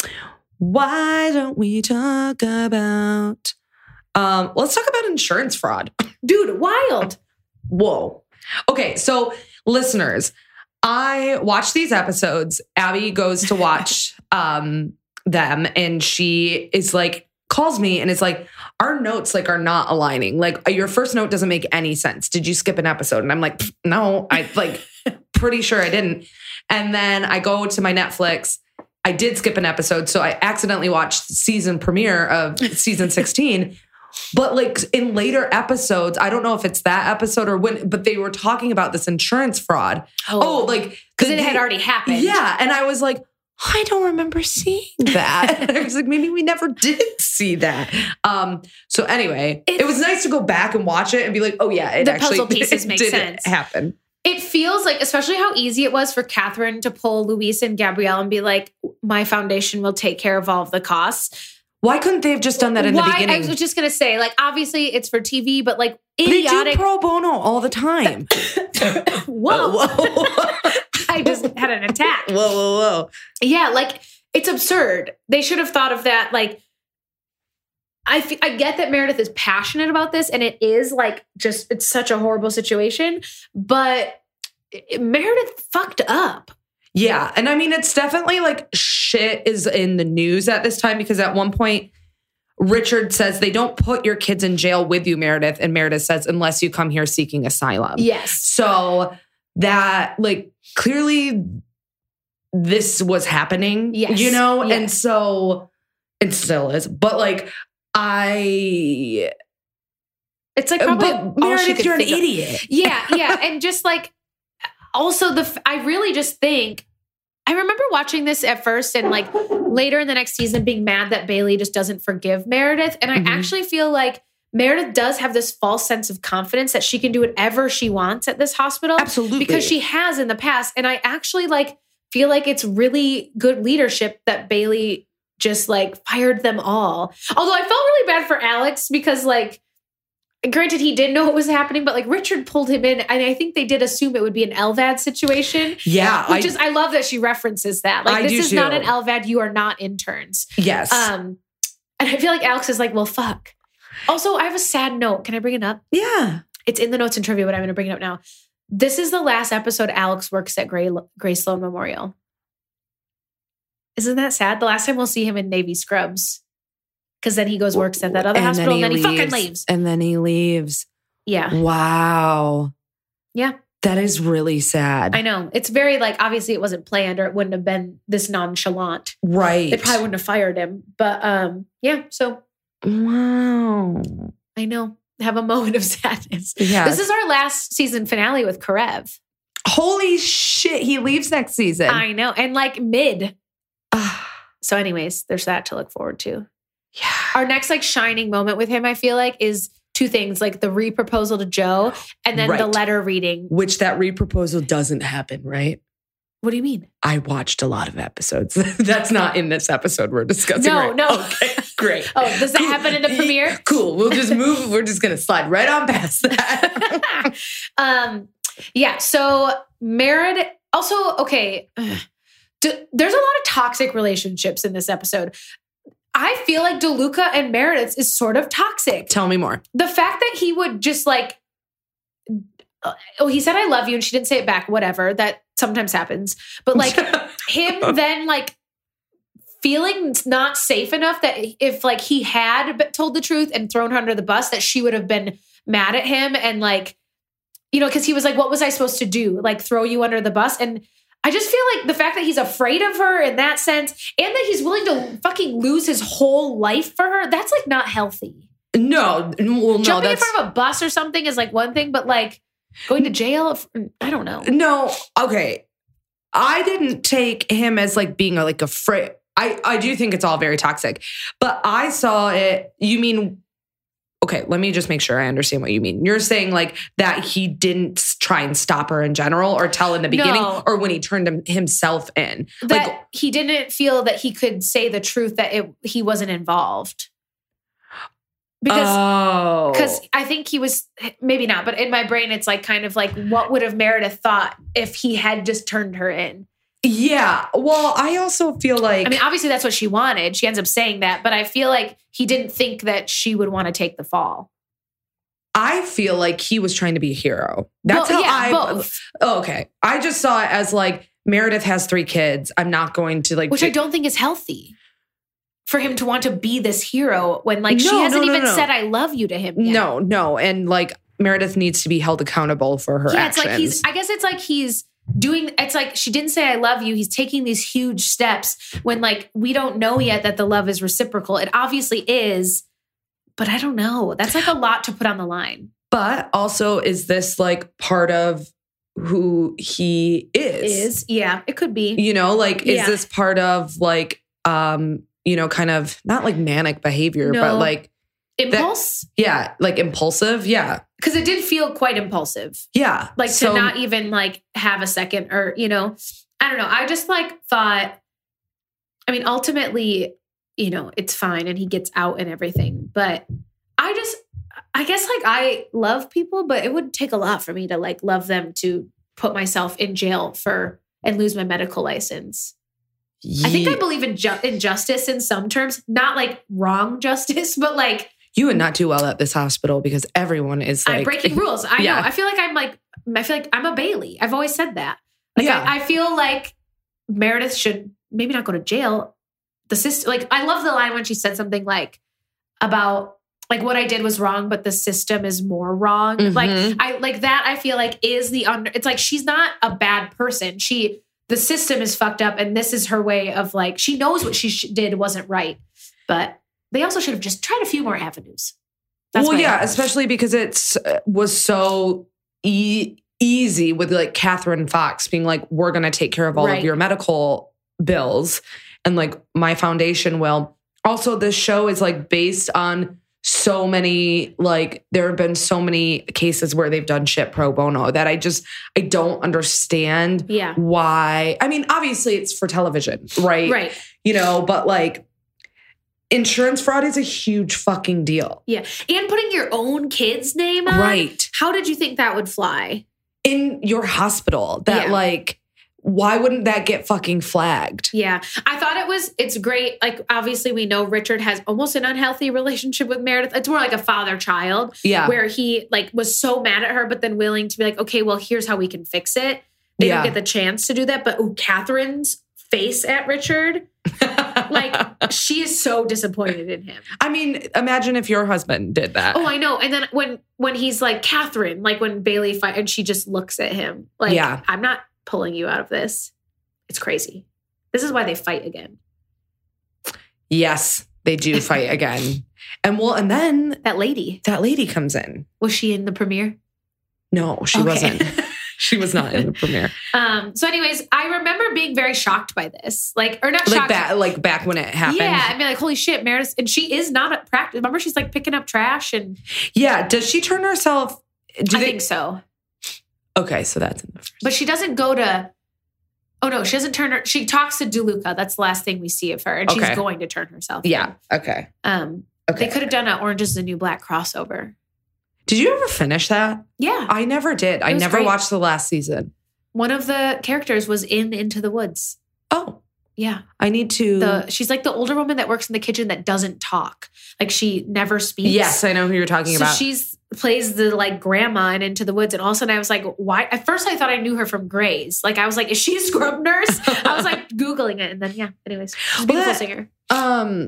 why don't we talk about um let's talk about insurance fraud. Dude, wild. Whoa. Okay, so listeners, I watch these episodes. Abby goes to watch um, them, and she is like, calls me and it's like, our notes like are not aligning. Like your first note doesn't make any sense. Did you skip an episode? And I'm like, no, I like pretty sure I didn't. And then I go to my Netflix. I did skip an episode. So I accidentally watched the season premiere of season sixteen. But like in later episodes, I don't know if it's that episode or when, but they were talking about this insurance fraud. Oh, oh like, because it had already happened. Yeah. And I was like, I don't remember seeing that. I was like, maybe we never did see that. Um, so anyway, it's, it was nice to go back and watch it and be like, oh yeah, it the actually puzzle pieces make did sense. happen. It feels like, especially how easy it was for Catherine to pull Luis and Gabrielle and be like, my foundation will take care of all of the costs. Why couldn't they have just done that in Why? the beginning? I was just going to say, like, obviously it's for T V, but like idiotic. They do pro bono all the time. Whoa. whoa. I just had an attack. Whoa, whoa, whoa. Yeah, like, it's absurd. They should have thought of that. Like, I, f- I get that Meredith is passionate about this, and it is like just, it's such a horrible situation, but it, Meredith fucked up. Yeah. And I mean, it's definitely like shit is in the news at this time, because at one point, Richard says they don't put your kids in jail with you, Meredith. And Meredith says, unless you come here seeking asylum. Yes. So that like clearly this was happening, yes. you know? Yes. And so it still is. But like, I... It's like probably but Meredith, you're an idiot. Of. Yeah, yeah. And just like, also the, I really just think, I remember watching this at first and like later in the next season being mad that Bailey just doesn't forgive Meredith. And I mm-hmm. actually feel like Meredith does have this false sense of confidence that she can do whatever she wants at this hospital. Absolutely. Because she has in the past. And I actually like feel like it's really good leadership that Bailey just like fired them all. Although I felt really bad for Alex because like, granted, he didn't know what was happening, but like Richard pulled him in, and I think they did assume it would be an L V A D situation. Yeah, which I, is I love that she references that. Like I this do is too. not an L V A D. You are not interns. Yes. Um, and I feel like Alex is like, well, fuck. Also, I have a sad note. Can I bring it up? Yeah, it's in the notes and trivia, but I'm going to bring it up now. This is the last episode Alex works at Gray Gray Sloan Memorial. Isn't that sad? The last time we'll see him in Navy scrubs. Because then he goes works at that other and hospital, then and then he leaves. fucking leaves. And then he leaves. Yeah. Wow. Yeah. That is really sad. I know. It's very like, obviously it wasn't planned or it wouldn't have been this nonchalant. Right. They probably wouldn't have fired him. But um, yeah, so. Wow. I know. Have a moment of sadness. Yeah. This is our last season finale with Karev. Holy shit. He leaves next season. I know. And like mid. So anyways, there's that to look forward to. Yeah. Our next like shining moment with him, I feel like, is two things, like the re-proposal to Joe and then right. the letter reading. Which that re-proposal doesn't happen, right? What do you mean? I watched a lot of episodes. That's not in this episode we're discussing. No, right? no. Okay, great. Oh, does that cool. happen in the premiere? Cool. We'll just move. We're just going to slide right on past that. um, yeah. So Meredith, also, okay. D- there's a lot of toxic relationships in this episode. I feel like DeLuca and Meredith is sort of toxic. Tell me more. The fact that he would just like, oh, he said, I love you. And she didn't say it back, whatever. That sometimes happens. But like him then like feeling not safe enough that if like he had told the truth and thrown her under the bus, that she would have been mad at him. And like, you know, because he was like, what was I supposed to do? Like throw you under the bus? And I just feel like the fact that he's afraid of her in that sense, and that he's willing to fucking lose his whole life for her, that's like not healthy. No, well, no, Jumping that's... in front of a bus or something is like one thing, but like going to jail, I don't know. No, okay. I didn't take him as like being like afraid. I, I do think it's all very toxic, but I saw it. You mean, okay, let me just make sure I understand what you mean. You're saying like that he didn't try and stop her in general or tell in the beginning no. or when he turned him, himself in. That like, he didn't feel that he could say the truth, that it, he wasn't involved. Because because oh. I think he was, maybe not, but in my brain, it's like kind of like, what would have Meredith thought if he had just turned her in? Yeah. Well, I also feel like... I mean, obviously that's what she wanted. She ends up saying that, but I feel like he didn't think that she would want to take the fall. I feel like he was trying to be a hero. That's Well, how yeah, I. both. Oh, okay. I just saw it as like Meredith has three kids. I'm not going to like. Which I don't think is healthy for him to want to be this hero when like she No, hasn't no, no, even no. said I love you to him yet. No, no, and like Meredith needs to be held accountable for her Yeah, actions. it's like he's, I guess it's like he's doing, it's like she didn't say I love you. He's taking these huge steps when like we don't know yet that the love is reciprocal. It obviously is, but I don't know. That's like a lot to put on the line. But also, is this like part of who he is? Is, yeah, it could be. You know, like, is Yeah. this part of like, um, you know, kind of not like manic behavior, No. but like, Impulse? yeah, like impulsive. Yeah. Because it did feel quite impulsive. Yeah. Like So- to not even like have a second or, you know, I don't know. I just like thought, I mean, ultimately, you know, it's fine and he gets out and everything. But I just, I guess like I love people, but it would take a lot for me to like love them to put myself in jail for and lose my medical license. I think I Ye- believe in, ju- in justice in some terms, not like wrong justice, but like you would not do well at this hospital because everyone is like I'm breaking rules. I Yeah. know. I feel like I'm like, I feel like I'm a Bailey. I've always said that. Like Yeah. I, I feel like Meredith should maybe not go to jail. The system, like I love the line when she said something like about like what I did was wrong, but the system is more wrong. Mhm. Like I like that. I feel like is the under. It's like she's not a bad person. She the system is fucked up, and this is her way of like she knows what she sh- did wasn't right, but they also should have just tried a few more avenues. That's well, my yeah, opinion. especially because it's uh, was so e- easy with like Catherine Fox being like, we're going to take care of all Right. of your medical bills. And like my foundation will. Also, this show is like based on so many, like there have been so many cases where they've done shit pro bono that I just, I don't understand Yeah. why. I mean, obviously it's for television, right? Right. You know, but like insurance fraud is a huge fucking deal. Yeah. And putting your own kid's name on. Right. How did you think that would fly? In your hospital that Yeah. like, why wouldn't that get fucking flagged? Yeah. I thought it was, it's great. Like, obviously, we know Richard has almost an unhealthy relationship with Meredith. It's more like a father child Yeah. where he like was so mad at her, but then willing to be like, okay, well, here's how we can fix it. They Yeah. don't get the chance to do that. But ooh, Catherine's face at Richard, like, she is so disappointed in him. I mean, imagine if your husband did that. Oh, I know. And then when when he's like, Catherine, like when Bailey fight, and she just looks at him like, Yeah. I'm not pulling you out of this. It's crazy. This is why they fight again. Yes, they do fight again. And well, and then That lady, that lady comes in. was she in the premiere? No, she Okay. wasn't. She was not in the premiere. Um, so anyways, I remember being very shocked by this. Like, or not Like shocked. that, like back when it happened. Yeah, I mean, like, holy shit, Meredith. And she is not at practice. Remember, she's like picking up trash and Yeah. Does she turn herself? Do I they, think so. Okay, so that's in the first. But she doesn't go to, oh no, she doesn't turn her, she talks to DeLuca. That's the last thing we see of her. And Okay. she's going to turn herself Yeah. in. Okay. Um, Okay. They could have done an Orange is the New Black crossover. Did you ever finish that? Yeah. I never did. I was never great. watched the last season. One of the characters was in Into the Woods. Oh, Yeah. I need to. The she's like the older woman that works in the kitchen that doesn't talk. Like she never speaks. Yes, I know who you're talking So about. she's plays the like grandma in Into the Woods. And all of a sudden I was like, why? At first I thought I knew her from Grey's. Like I was like, is she a scrub nurse? I was like Googling it. And then, yeah, anyways, she's a beautiful that- singer. Um,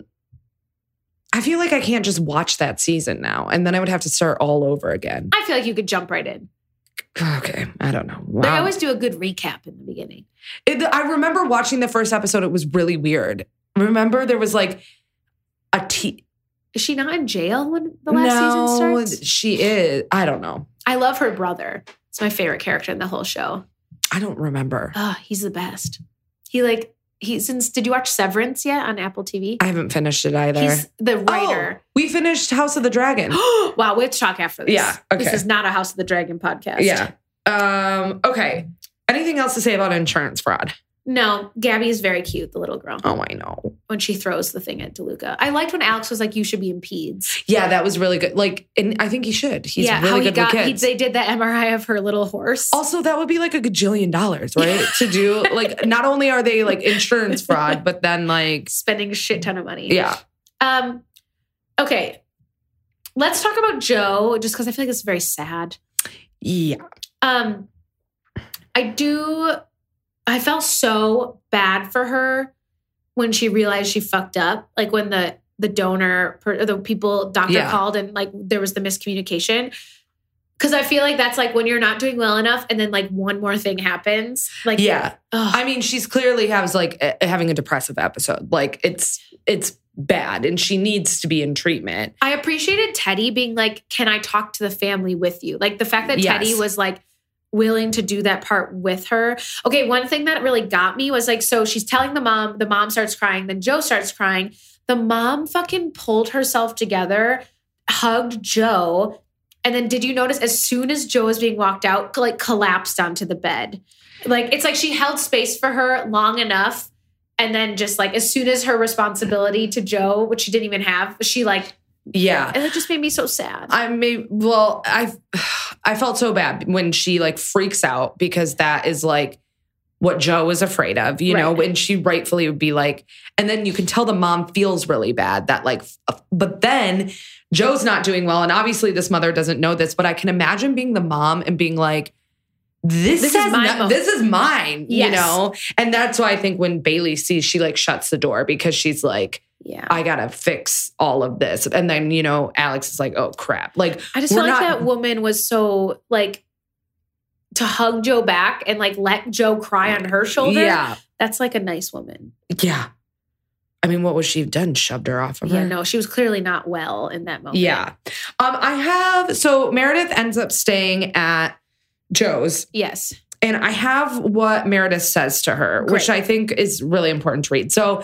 I feel like I can't just watch that season now, and then I would have to start all over again. I feel like you could jump right in. Okay, I don't know. They Wow. always do a good recap in the beginning. It, I remember watching the first episode. It was really weird. Remember, there was like a T. Is she not in jail when the last no, season starts? she is. I don't know. I love her brother. It's my favorite character in the whole show. I don't remember. Oh, he's the best. He like, he since, did you watch Severance yet on Apple T V? I haven't finished it either. He's the writer. Oh, we finished House of the Dragon. Wow, we have to talk after this. Yeah, okay. This is not a House of the Dragon podcast. Yeah. Um. Okay. Anything else to say about insurance fraud? No, Gabby is very cute, the little girl, Oh, I know. when she throws the thing at DeLuca. I liked when Alex was like, you should be in peds. Yeah, that was really good. Like, and I think he should. He's yeah, really how he good got, with he, kids. they did that M R I of her little horse. Also, that would be like a gajillion dollars, right? To do like, not only are they like insurance fraud, but then like, Spending a shit ton of money. yeah. Um, okay. let's talk about Joe, just because I feel like it's very sad. Yeah. Um, I do, I felt so bad for her when she realized she fucked up. Like when the the donor, or the people, doctor Yeah. called and like there was the miscommunication. Because I feel like that's like when you're not doing well enough and then like one more thing happens. Like, Yeah. ugh. I mean, she's clearly has like a, having a depressive episode. Like it's, it's bad and she needs to be in treatment. I appreciated Teddy being like, can I talk to the family with you? Like the fact that Yes. Teddy was like willing to do that part with her. Okay, one thing that really got me was like, so she's telling the mom, the mom starts crying, then Joe starts crying. The mom fucking pulled herself together, hugged Joe. And then did you notice as soon as Joe was being walked out, like collapsed onto the bed? Like, it's like she held space for her long enough. And then just like, as soon as her responsibility to Joe, which she didn't even have, she like, Yeah. and it just made me so sad. I may, well, I, I felt so bad when she like freaks out because that is like what Joe is afraid of, you Right. know, and she rightfully would be like, and then you can tell the mom feels really bad that like, f- but then Joe's not doing well. And obviously this mother doesn't know this, but I can imagine being the mom and being like, this, This is has my no- moment. this is mine, Yes. you know? And that's why I think when Bailey sees, she like shuts the door because she's like, Yeah. I gotta fix all of this. And then, you know, Alex is like, oh crap. Like, I just we're feel like not- that woman was so like to hug Joe back and like let Joe cry on her shoulder. Yeah. That's like a nice woman. Yeah. I mean, what was she done? Shoved her off of Yeah, her? no, she was clearly not well in that moment. Yeah. Um, I have, so Meredith ends up staying at Joe's. Yes. And I have what Meredith says to her, which Great. I think is really important to read. So,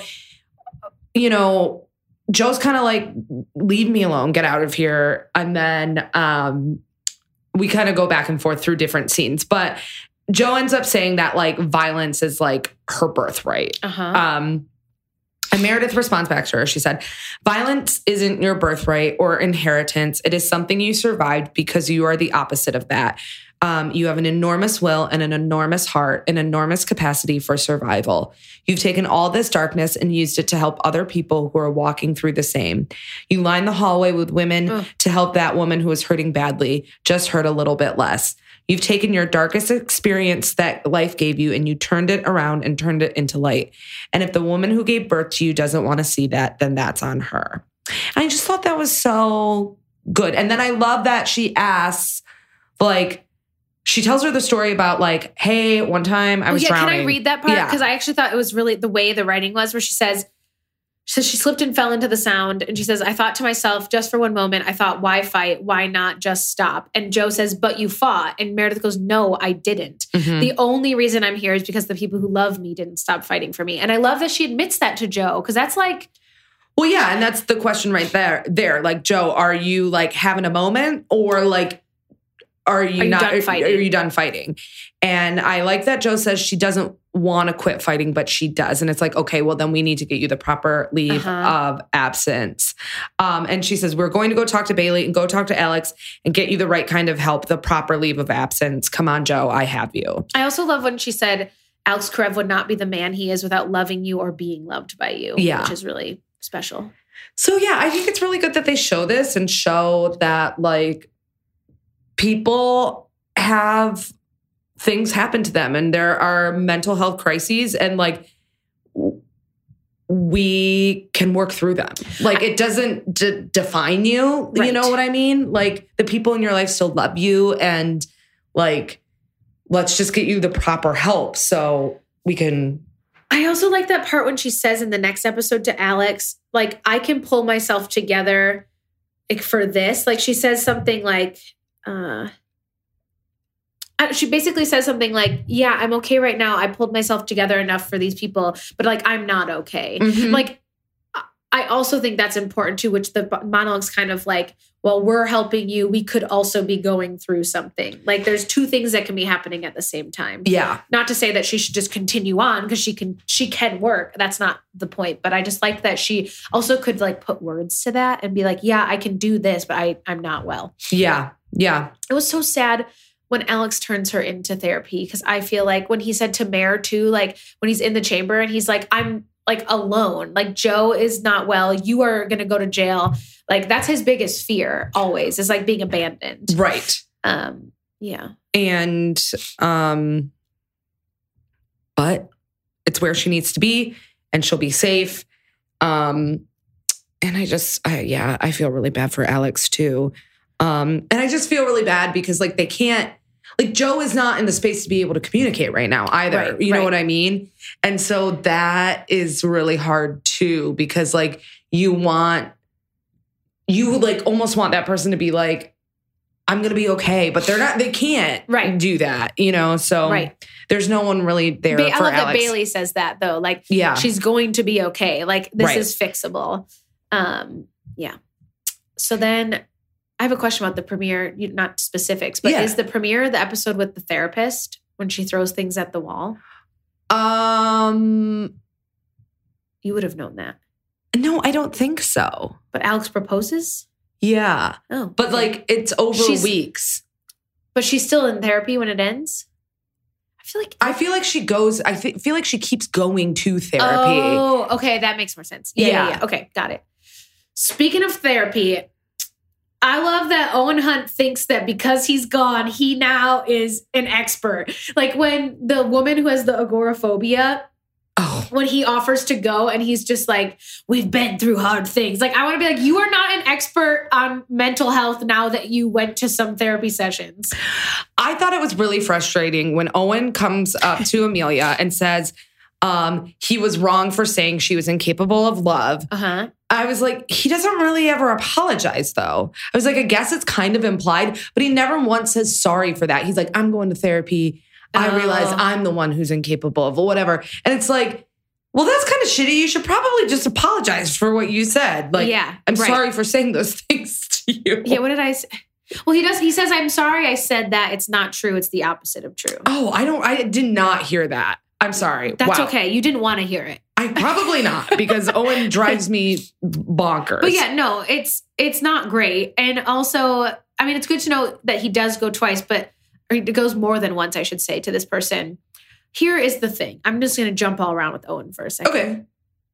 you know, Joe's kind of like, leave me alone, get out of here. And then um, we kind of go back and forth through different scenes. But Joe ends up saying that like violence is like her birthright. Uh-huh. Um, and Meredith responds back to her. She said, violence isn't your birthright or inheritance. It is something you survived because you are the opposite of that. Um, you have an enormous will and an enormous heart, an enormous capacity for survival. You've taken all this darkness and used it to help other people who are walking through the same. You line the hallway with women Ugh. to help that woman who is hurting badly, just hurt a little bit less. You've taken your darkest experience that life gave you and you turned it around and turned it into light. And if the woman who gave birth to you doesn't want to see that, then that's on her. I just thought that was so good. And then I love that she asks, like, she tells her the story about like, hey, one time I Oh, was yeah, drowning. can I read that part? Yeah. Because I actually thought it was really the way the writing was, where she says, she says she slipped and fell into the sound. And she says, I thought to myself, just for one moment, I thought, why fight? Why not just stop? And Joe says, but you fought. And Meredith goes, no, I didn't. Mhm. The only reason I'm here is because the people who love me didn't stop fighting for me. And I love that she admits that to Joe, because that's like, Well, yeah, and that's the question right there. There, like, Joe, are you like having a moment, or like, are you, Are you not? done are- fighting? Are you done fighting? And I like that Joe says she doesn't want to quit fighting, but she does. And it's like, okay, well, then we need to get you the proper leave Uh-huh. of absence. Um, and she says, we're going to go talk to Bailey and go talk to Alex and get you the right kind of help, the proper leave of absence. Come on, Joe, I have you. I also love when she said, Alex Karev would not be the man he is without loving you or being loved by you. Yeah. Which is really special. So yeah, I think it's really good that they show this and show that like people have things happen to them and there are mental health crises and like w- we can work through them. Like it doesn't d- define you. Right. You know what I mean? Like the people in your life still love you and like, let's just get you the proper help so we can. I also like that part when she says in the next episode to Alex, like, I can pull myself together like for this. Like she says something like, uh, uh, she basically says something like, yeah, I'm okay right now. I pulled myself together enough for these people, but like, I'm not okay. Mhm. Like, I also think that's important too, which the monologue's kind of like, well, we're helping you. We could also be going through something. Like there's two things that can be happening at the same time. Yeah. Not to say that she should just continue on because she can, she can work. That's not the point. But I just like that she also could like put words to that and be like, yeah, I can do this, but I, I'm not well. Yeah. Yeah. It was so sad when Alex turns her into therapy, because I feel like when he said to Mare too, like when he's in the chamber and he's like, I'm like alone. Like Joe is not well. You are going to go to jail. Like that's his biggest fear always is like being abandoned. Right. Um, yeah. And, um, but it's where she needs to be and she'll be safe. Um, and I just, I, yeah, I feel really bad for Alex too. Um, and I just feel really bad because like they can't, like Joe is not in the space to be able to communicate right now either. Right, you know right. what I mean? And so that is really hard too, because like you want, you like almost want that person to be like, I'm going to be okay, but they're not, they can't right. do that, you know? So right. there's no one really there ba- for I love Alex. that Bailey says that though. Like yeah. she's going to be okay. Like this Right. is fixable. Um, yeah. So then I have a question about the premiere, you- not specifics, but Yeah. is the premiere the episode with the therapist when she throws things at the wall? Um, You would have known that. no, I don't think so. But Alex proposes? Yeah. Oh. But okay. like it's over She's- weeks. But she's still in therapy when it ends? I feel like I feel like she goes, I th- feel like she keeps going to therapy. Oh, okay. That makes more sense. Yeah, yeah, Yeah. yeah. Okay, got it. Speaking of therapy, I love that Owen Hunt thinks that because he's gone, he now is an expert. Like when the woman who has the agoraphobia, Oh, when he offers to go and he's just like, we've been through hard things. Like, I want to be like, you are not an expert on mental health now that you went to some therapy sessions. I thought it was really frustrating when Owen comes up to Amelia and says, um, he was wrong for saying she was incapable of love. Uh-huh. I was like, he doesn't really ever apologize, though. I was like, I guess it's kind of implied, but he never once says sorry for that. He's like, I'm going to therapy. I Oh. realize I'm the one who's incapable of whatever. And it's like, well, that's kind of shitty. You should probably just apologize for what you said. Like, Yeah, I'm right. sorry for saying those things to you. Yeah, what did I say? Well, he does. He says, I'm sorry I said that. It's not true. It's the opposite of true. Oh, I don't, I did not hear that. I'm sorry. That's Wow. okay. You didn't want to hear it. I probably not because Owen drives me bonkers. But yeah, no, it's it's not great. And also, I mean, it's good to know that he does go twice, but or it goes more than once, I should say, to this person. Here is the thing. I'm just going to jump all around with Owen for a second. Okay.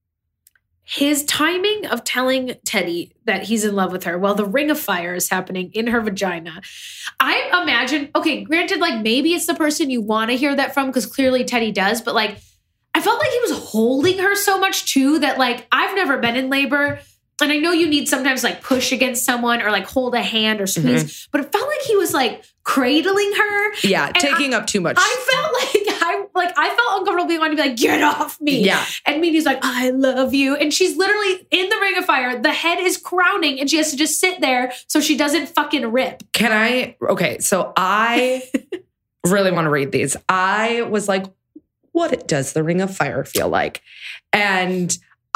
His timing of telling Teddy that he's in love with her while the ring of fire is happening in her vagina. I imagine, okay, granted, like maybe it's the person you want to hear that from because clearly Teddy does, but like I felt like he was holding her so much too that like I've never been in labor. And I know you need sometimes like push against someone or like hold a hand or squeeze, mm-hmm. but it felt like he was like cradling her. Yeah, and taking I, up too much. I felt like I like I felt uncomfortable being wanting to be like, get off me. Yeah. And Mindy's like, I love you. And she's literally in the ring of fire. The head is crowning and she has to just sit there so she doesn't fucking rip. Can I? Okay, so I really want to read these. I was like, what does the ring of fire feel like? And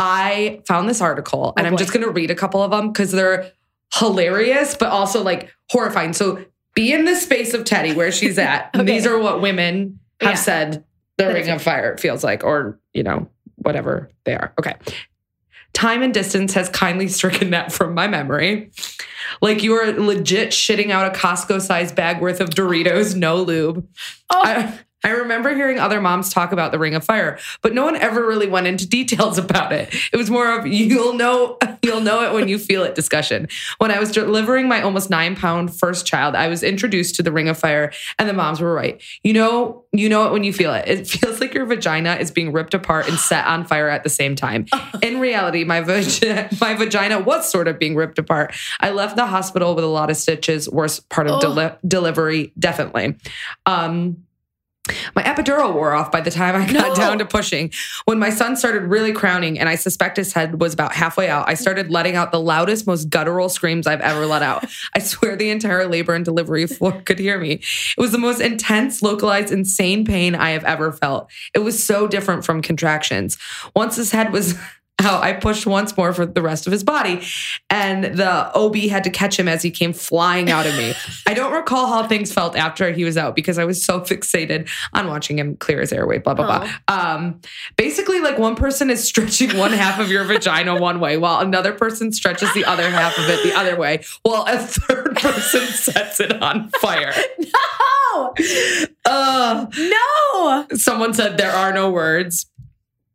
I found this article oh and I'm boy. just going to read a couple of them because they're hilarious, but also like horrifying. So be in the space of Teddy where she's at. Okay. These are what women have Yeah. said the ring of fire feels like, or, you know, whatever they are. Okay. Time and distance has kindly stricken that from my memory. Like you are legit shitting out a Costco-sized bag worth of Doritos, no lube. Oh. I, I remember hearing other moms talk about the ring of fire, but no one ever really went into details about it. It was more of you'll know you'll know it when you feel it discussion. When I was delivering my almost nine pound first child, I was introduced to the ring of fire, and the moms were right. You know, you know it when you feel it. It feels like your vagina is being ripped apart and set on fire at the same time. In reality, my vagina, my vagina was sort of being ripped apart. I left the hospital with a lot of stitches. Worst part of Oh. deli- delivery, definitely. Um, My epidural wore off by the time I got No. down to pushing. When my son started really crowning and I suspect his head was about halfway out, I started letting out the loudest, most guttural screams I've ever let out. I swear the entire labor and delivery floor could hear me. It was the most intense, localized, insane pain I have ever felt. It was so different from contractions. Once his head was out, I pushed once more for the rest of his body, and the O B had to catch him as he came flying out of me. I don't recall how things felt after he was out because I was so fixated on watching him clear his airway, blah, blah, blah. Um, basically, like one person is stretching one half of your vagina one way while another person stretches the other half of it the other way while a third person sets it on fire. No! Uh, No! someone said there are no words.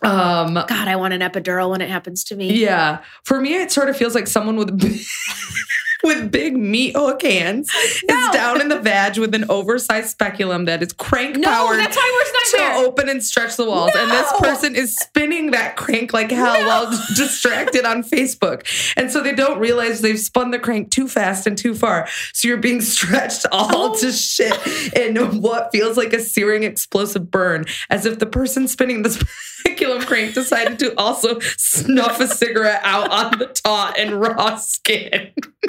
Um, God, I want an epidural when it happens to me. Yeah. For me, it sort of feels like someone with big, with big meat hook hands no. is down in the vag with an oversized speculum that is crank no, powered that's my worst nightmare. to open and stretch the walls. No. And this person is spinning that crank like hell no. while distracted on Facebook. And so they don't realize they've spun the crank too fast and too far. So you're being stretched all oh. to shit in what feels like a searing explosive burn, as if the person spinning the speculum crank decided to also snuff a cigarette out on the taut and raw skin.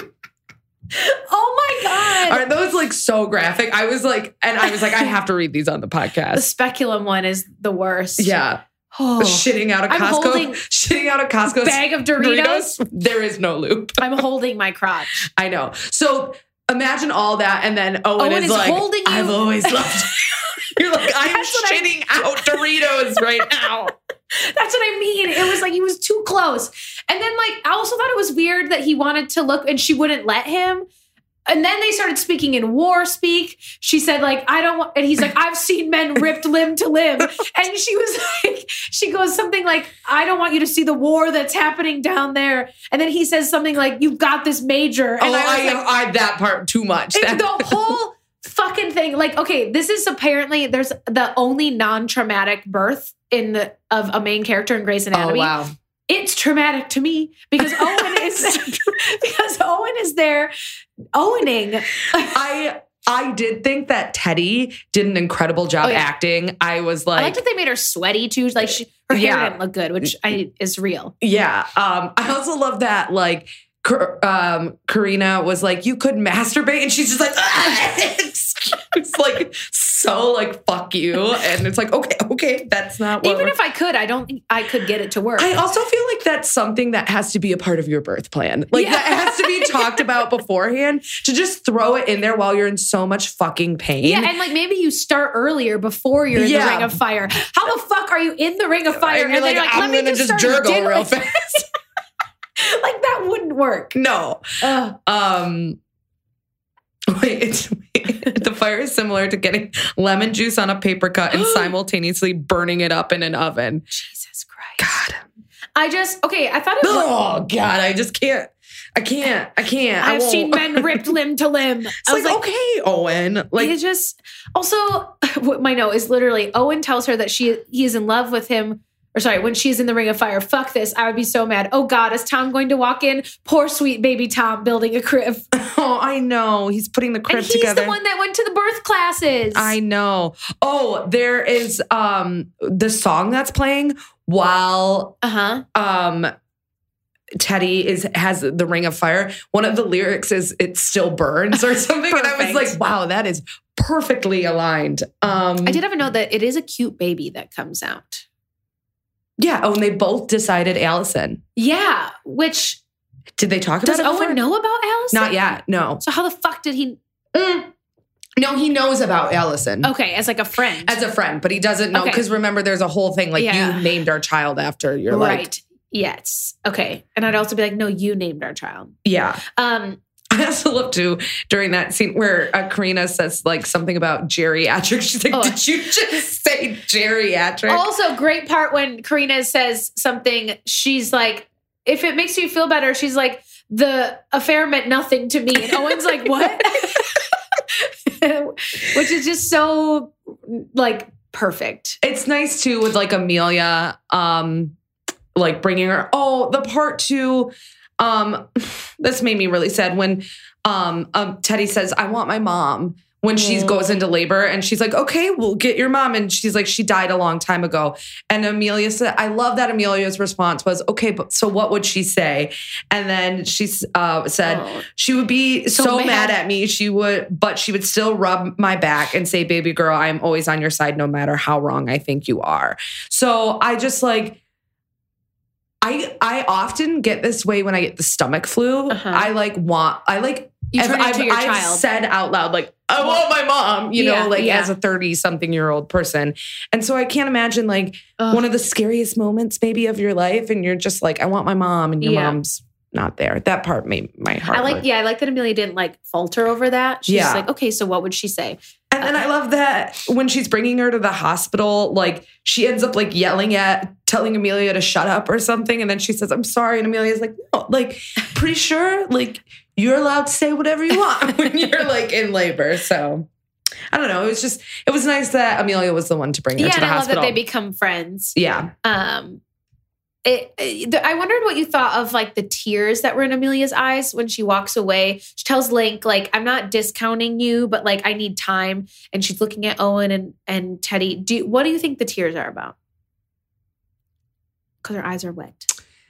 Oh my God. Are those like so graphic? I was like, and I was like, I have to read these on the podcast. The speculum one is the worst. Yeah. Oh. Shitting out of Costco. Shitting out of Costco's bag of Doritos. Doritos. There is no loop. I'm holding my crotch. I know. So imagine all that, and then Owen, Owen is, is like, holding you. I've always loved you. You're like, I'm shitting I... out Doritos right now. That's what I mean. It was like he was too close. And then like I also thought it was weird that he wanted to look and she wouldn't let him. And then they started speaking in war speak. She said like, I don't want, and he's like, I've seen men ripped limb to limb. And she was like, she goes something like, I don't want you to see the war that's happening down there. And then he says something like, you've got this major. And oh, I, I, like, I, that part too much. That- the whole fucking thing. Like, okay, this is apparently, there's the only non-traumatic birth in the, of a main character in Grey's Anatomy. Oh, wow. It's traumatic to me because Owen is because Owen is there Owening. I I did think that Teddy did an incredible job oh, yeah. acting. I was like, I like that they made her sweaty too. Like she, her hair yeah. didn't look good, which I is real. Yeah. Um, I also love that like um, Karina was like, you could masturbate, and she's just like, it's like so like fuck you, and it's like okay, okay, that's not what even if I could, I don't think I could get it to work. I also feel like that's something that has to be a part of your birth plan, like yeah. that has to be talked about beforehand. To just throw it in there while you're in so much fucking pain, yeah, and like maybe you start earlier before you're in yeah. the ring of fire. How the fuck are you in the ring of fire? And, and then like, like, I'm let gonna me just, just jurgle real fast. Like that wouldn't work. No. Ugh. Um. Wait, it's, wait, the fire is similar to getting lemon juice on a paper cut and simultaneously burning it up in an oven. Jesus Christ. God. I just, okay, I thought it was. Oh, God, I just can't. I can't. I can't. I've I seen men ripped limb to limb. It's I was like, like, okay, Owen. Like, it just, also, what my note is literally, Owen tells her that she he is in love with him. Or sorry, when she's in the ring of fire, fuck this. I would be so mad. Oh God, is Tom going to walk in? Poor sweet baby Tom building a crib. Oh, I know. He's putting the crib and he's together. He's the one that went to the birth classes. I know. Oh, there is um the song that's playing while uh-huh. um Teddy is has the ring of fire. One of the lyrics is "It still burns" or something, and I was like, "Wow, that is perfectly aligned." Um, I did have a note that it is a cute baby that comes out. Yeah. Oh, and they both decided Allison. Yeah. Which did they talk does about? Does Owen before? know about Allison? Not yet. No. So how the fuck did he? Mm. No, he knows about Allison. Okay, as like a friend. As a friend, but he doesn't know because okay. remember, there's a whole thing like yeah. you named our child after your right. like. Yes. Okay. And I'd also be like, no, you named our child. Yeah. Um. I also love to during that scene where uh, Karina says like something about geriatric. She's like, oh. did you just say geriatric? Also, great part when Karina says something. She's like, if it makes you feel better, she's like, the affair meant nothing to me. And Owen's like, what? Which is just so like perfect. It's nice too with like Amelia, um, like bringing her. Oh, the part two. Um, this made me really sad when um, um, Teddy says, I want my mom when she mm. goes into labor. And she's like, okay, we'll get your mom. And she's like, she died a long time ago. And Amelia said, I love that Amelia's response was, okay, but so what would she say? And then she uh, said, oh. she would be so, so mad. mad at me. She would, but she would still rub my back and say, baby girl, I'm always on your side no matter how wrong I think you are. So I just like, I I often get this way when I get the stomach flu. Uh-huh. I like want, I like, you turn I've, into your I've child. said out loud, like, I want my mom, you yeah, know, like yeah. as a thirty something year old person. And so I can't imagine like Ugh. one of the scariest moments maybe of your life. And you're just like, I want my mom and your yeah. mom's not there. That part made my heart I like, hurt. yeah, I like that Amelia didn't like falter over that. She's Yeah. like, okay, so what would she say? And then I love that when she's bringing her to the hospital, like she ends up like yelling at, telling Amelia to shut up or something. And then she says, I'm sorry. And Amelia's like, no, like pretty sure like you're allowed to say whatever you want when you're like in labor. So I don't know. It was just, it was nice that Amelia was the one to bring her Yeah, to the and I hospital. love that they become friends. Yeah. Um, it, it, I wondered what you thought of like the tears that were in Amelia's eyes when she walks away. She tells Link, like, I'm not discounting you, but like, I need time. And she's looking at Owen and, and Teddy. Do What do you think the tears are about? Because her eyes are wet.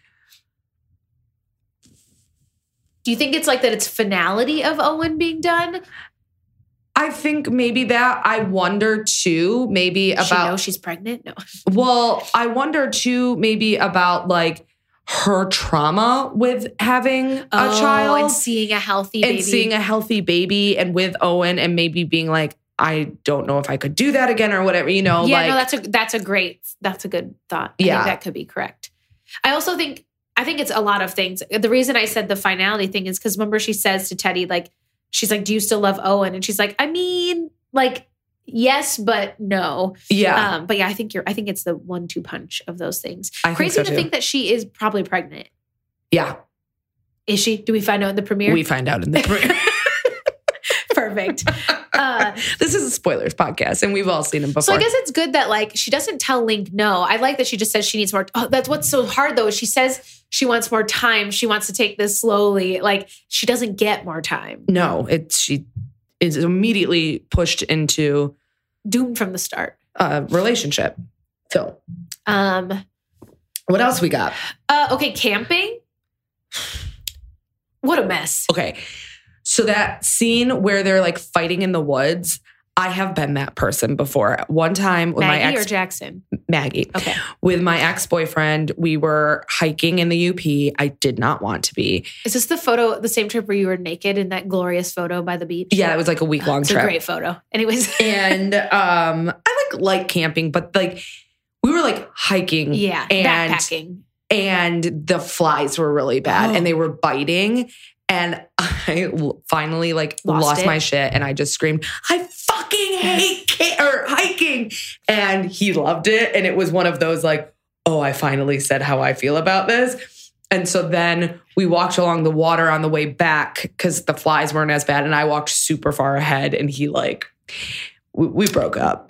Do you think it's like that it's finality of Owen being done? I think maybe that. I wonder too, maybe about. She knows she's pregnant? No. Well, I wonder too, maybe about like her trauma with having a Oh, child and seeing a healthy baby. and seeing a healthy baby and with Owen and maybe being like, I don't know if I could do that again or whatever, you know, yeah, like. no, that's a that's a great that's a good thought. I Yeah. think that could be correct. I also think I think it's a lot of things. The reason I said the finality thing is because remember she says to Teddy, like, she's like, do you still love Owen? And she's like, I mean, like, yes, but no. Yeah. Um, but yeah, I think you're I think it's the one two punch of those things. I think Crazy so to too. think that she is probably pregnant. Yeah. Is she? Do we find out in the premiere? We find out in the premiere. Perfect. Uh, This is a spoilers podcast and we've all seen them before. So I guess it's good that like she doesn't tell Link no. I like that she just says she needs more. Oh, that's what's so hard though. Is she says she wants more time. She wants to take this slowly. Like she doesn't get more time. No, it's she is immediately pushed into Doomed from the start. a relationship. Phil, Um. what else we got? Uh, okay, camping. What a mess. Okay. So that scene where they're like fighting in the woods, I have been that person before. One time with Maggie my or ex Jackson? Maggie. Okay. With my ex-boyfriend, we were hiking in the U P. I did not want to be. Is this the photo, the same trip where you were naked in that glorious photo by the beach? Yeah, it was like a week-long It's trip. a great photo. Anyways. And um, I like like camping, but like we were like hiking. yeah. and Backpacking. and the flies were really bad Oh. and they were biting. And I l- finally like Lost lost, it. my shit and I just screamed, I fucking hate ca- or hiking. And he loved it. And it was one of those like, oh, I finally said how I feel about this. And so then we walked along the water on the way back because the flies weren't as bad. And I walked super far ahead and he like, we, we broke up.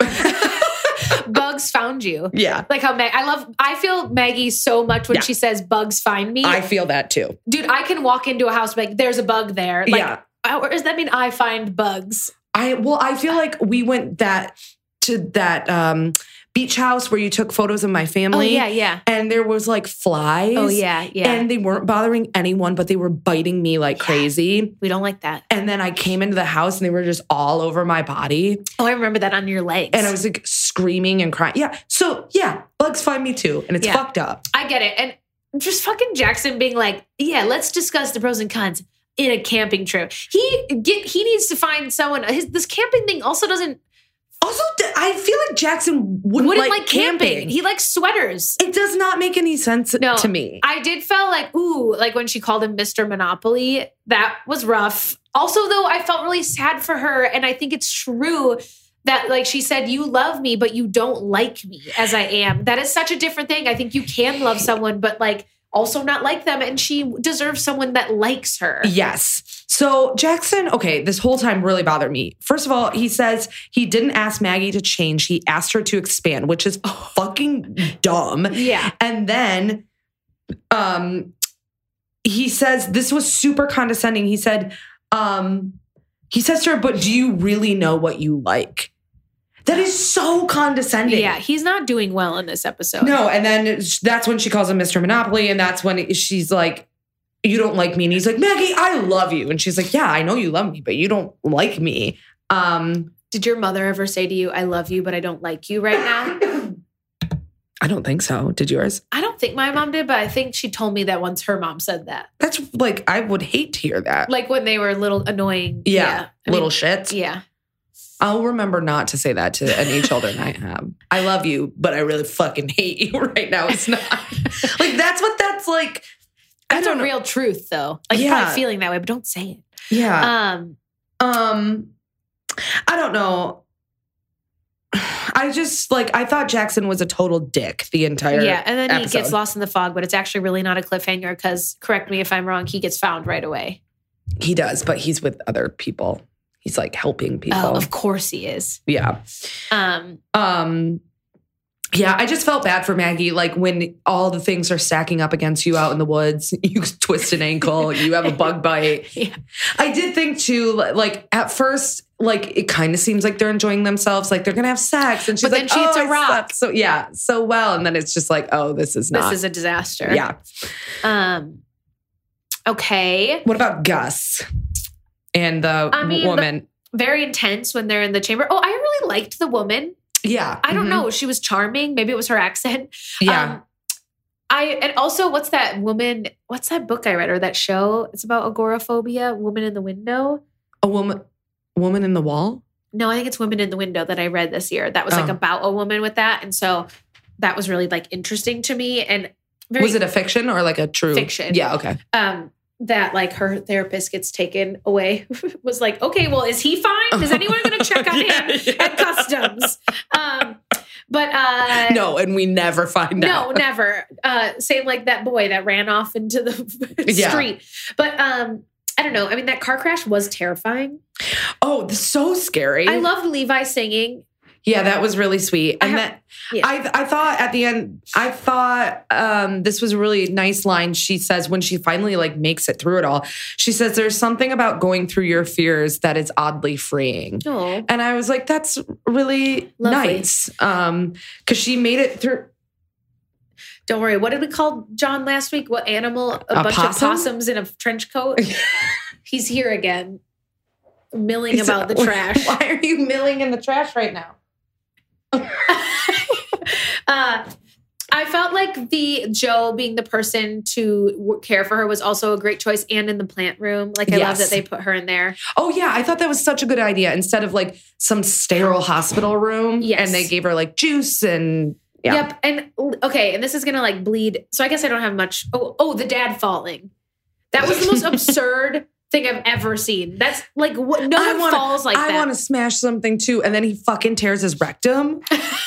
Bugs found you. Yeah. Like how Mag- I love, I feel Maggie so much when Yeah. she says bugs find me. I feel that too. Dude, I can walk into a house and be like, there's a bug there. Like, Yeah. Or does that mean I find bugs? I well, I feel like we went that to that um, beach house where you took photos of my family. Oh, yeah, yeah. And there was like flies. Oh, yeah, yeah. And they weren't bothering anyone, but they were biting me like Yeah. crazy. We don't like that. And then I came into the house and they were just all over my body. Oh, I remember that on your legs. And I was like screaming and crying. Yeah. So yeah, bugs find me too. And it's Yeah. fucked up. I get it. And just fucking Jackson being like, yeah, let's discuss the pros and cons in a camping trip. He get he needs to find someone. His, this camping thing also doesn't Also, I feel like Jackson wouldn't, wouldn't like, like camping. camping. He likes sweaters. It does not make any sense No. to me. I did feel like, ooh, like when she called him Mister Monopoly, that was rough. Also, though, I felt really sad for her. And I think it's true that, like she said, you love me, but you don't like me as I am. That is such a different thing. I think you can love someone, but like also not like them. And she deserves someone that likes her. Yes. So Jackson, okay, this whole time really bothered me. First of all, he says he didn't ask Maggie to change. He asked her to expand, which is fucking dumb. Yeah. And then um, he says, this was super condescending. He said, um, he says to her, but do you really know what you like? That is so condescending. Yeah, he's not doing well in this episode. No, and then that's when she calls him Mister Monopoly, and that's when she's like, you don't like me. And he's like, Maggie, I love you. And she's like, yeah, I know you love me, but you don't like me. Um, Did your mother ever say to you, I love you, but I don't like you right now? I don't think so. Did yours? I don't think my mom did, but I think she told me that once her mom said that. That's like, I would hate to hear that. Like when they were little annoying. yeah, I little mean, shits. Yeah. I'll remember not to say that to any children I have. I love you, but I really fucking hate you right now. It's not. Like, that's what that's like. That's a know. real truth, though. Like, Yeah. you're probably feeling that way, but don't say it. Yeah. Um, Um, I don't know. I just like I thought Jackson was a total dick the entire yeah, and then episode. he gets lost in the fog, but it's actually really not a cliffhanger because, correct me if I'm wrong, he gets found right away. He does, but he's with other people. He's like helping people. Oh, of course he is. Yeah. Um, Um. Yeah, I just felt bad for Maggie. Like when all the things are stacking up against you out in the woods, you twist an ankle, you have a bug bite. Yeah. I did think too, like at first, like it kind of seems like they're enjoying themselves, like they're gonna have sex, and she's But then like, she hits "Oh, a I rock." slept so yeah, so well," and then it's just like, "Oh, this is not." This is a disaster. Yeah. Um. Okay. What about Gus and the I mean, woman? Very intense when they're in the chamber. Oh, I really liked the woman. Yeah, I don't mhm. know. She was charming. Maybe it was her accent. Yeah, Um, I and also what's that woman? What's that book I read or that show? It's about agoraphobia. Woman in the Window. a woman, woman in the wall. No, I think it's Women in the Window that I read this year. That was like Oh. about a woman with that, and so that was really like interesting to me. And very, Was it a fiction or like a true Fiction. Yeah, okay. um that like her therapist gets taken away was like, okay, well, is he fine? Is anyone going to check on Yeah, him yeah. at customs? Um, but uh, No, and we never find no, out. never. Uh, same like that boy that ran off into the Yeah. street. But um, I don't know. I mean, that car crash was terrifying. Oh, that's so scary. I loved Levi singing. Yeah, that was really sweet. I And have- that yeah. I I thought at the end, I thought um, this was a really nice line. She says when she finally like makes it through it all, she says, "There's something about going through your fears that is oddly freeing." Oh, And I was like, that's really Lovely. nice. Um, because she made it through. don't worry. What did we call John last week? What animal? A, A bunch possum? of possums in a trench coat. He's here again, milling He's- about the trash. Why are you milling in the trash right now? uh, I felt like the Joe being the person to w- care for her was also a great choice, and in the plant room. Like I love Yes. that they put her in there. Oh yeah, I thought that was such a good idea. Instead of like some sterile hospital room, Yes. and they gave her like juice and yeah. Yep. And okay, and this is gonna like bleed. So I guess I don't have much. Oh, oh, the dad falling. That was the most absurd thing I've ever seen. That's like what no I one wanna- falls like I that. want to smash something too, and then he fucking tears his rectum.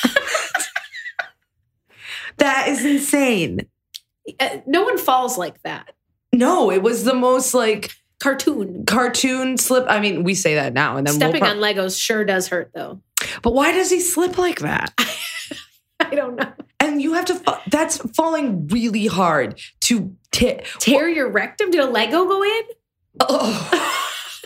That is insane. Uh, no one falls like that. No, it was the most like Cartoon. cartoon slip. I mean, we say that now, and then Stepping we'll on Legos sure does hurt, though. But why does he slip like that? I don't know. And you have to. Fa- that's falling really hard to tear. Tear your rectum? Did a Lego go in? Oh.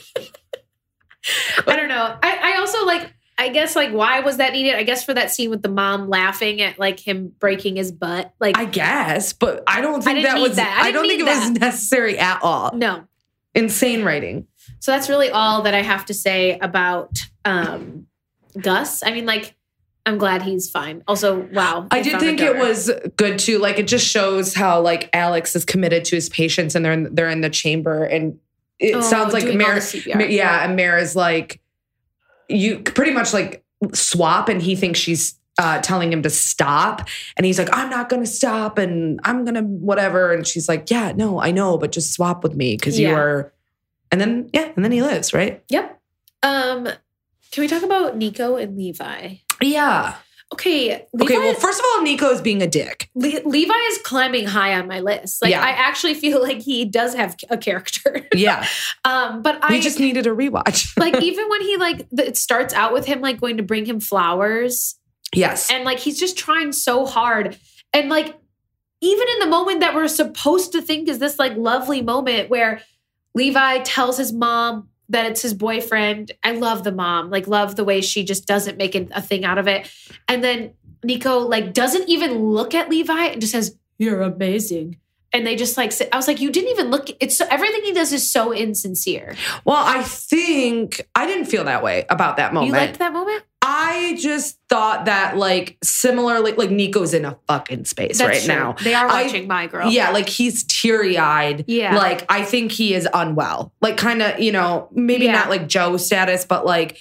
I don't know. I, I also like, I guess like, why was that needed? I guess for that scene with the mom laughing at like him breaking his butt. Like, I guess, but I don't think didn't that need was. that. I I, don't didn't think it need was that. necessary at all. no. Insane writing. So that's really all that I have to say about um, Gus. I mean, like, I'm glad he's fine. Also, wow. I they did found a think it donor. was good too. Like it just shows how like Alex is committed to his patients, and they're in, they're in the chamber, and it Oh, sounds like doing all Mara. the C P R. Ma- yeah, and Mara's like, you pretty much like swap, and he thinks she's uh, telling him to stop, and he's like, I'm not going to stop, and I'm gonna whatever, and she's like, yeah, no, I know, but just swap with me because you Yeah. are, and then yeah, and then he lives, right? Yep. Um, can we talk about Nico and Levi? Yeah. Okay. Levi, Okay. Well, first of all, Nico is being a dick. Le- Levi is climbing high on my list. Like, Yeah. I actually feel like he does have a character. Yeah. um, but I We just needed a rewatch. like even when he like the, it starts out with him like going to bring him flowers, Yes. and like he's just trying so hard, and like even in the moment that we're supposed to think is this like lovely moment where Levi tells his mom that it's his boyfriend. I love the mom, like love the way she just doesn't make it a thing out of it. And then Nico like doesn't even look at Levi and just says, "You're amazing." And they just like sit. I was like, you didn't even look. It's so, everything he does is so insincere. Well, I think I didn't feel that way about that moment. You liked that moment? I just thought that like similarly, like Nico's in a fucking space That's right true. now. They are I- watching My Girl. Yeah, like he's teary eyed. Yeah. Like I think he is unwell. Like kind of, you know, maybe Yeah. not like Joe status, but like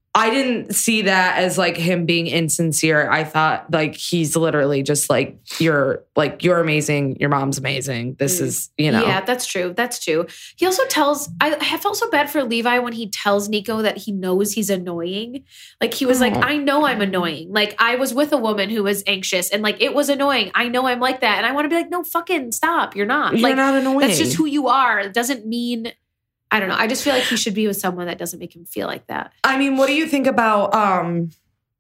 I didn't see that as like him being insincere. I thought like he's literally just like, you're like, you're amazing. Your mom's amazing. This mm. is, you know. Yeah, that's true. That's true. He also tells, I, I felt so bad for Levi when he tells Nico that he knows he's annoying. Like he was oh. like, I know I'm annoying. Like I was with a woman who was anxious and like, it was annoying. I know I'm like that. And I want to be like, no, fucking stop. You're not. You're like, not annoying. That's just who you are. It doesn't mean... I don't know. I just feel like he should be with someone that doesn't make him feel like that. I mean, what do you think about, um,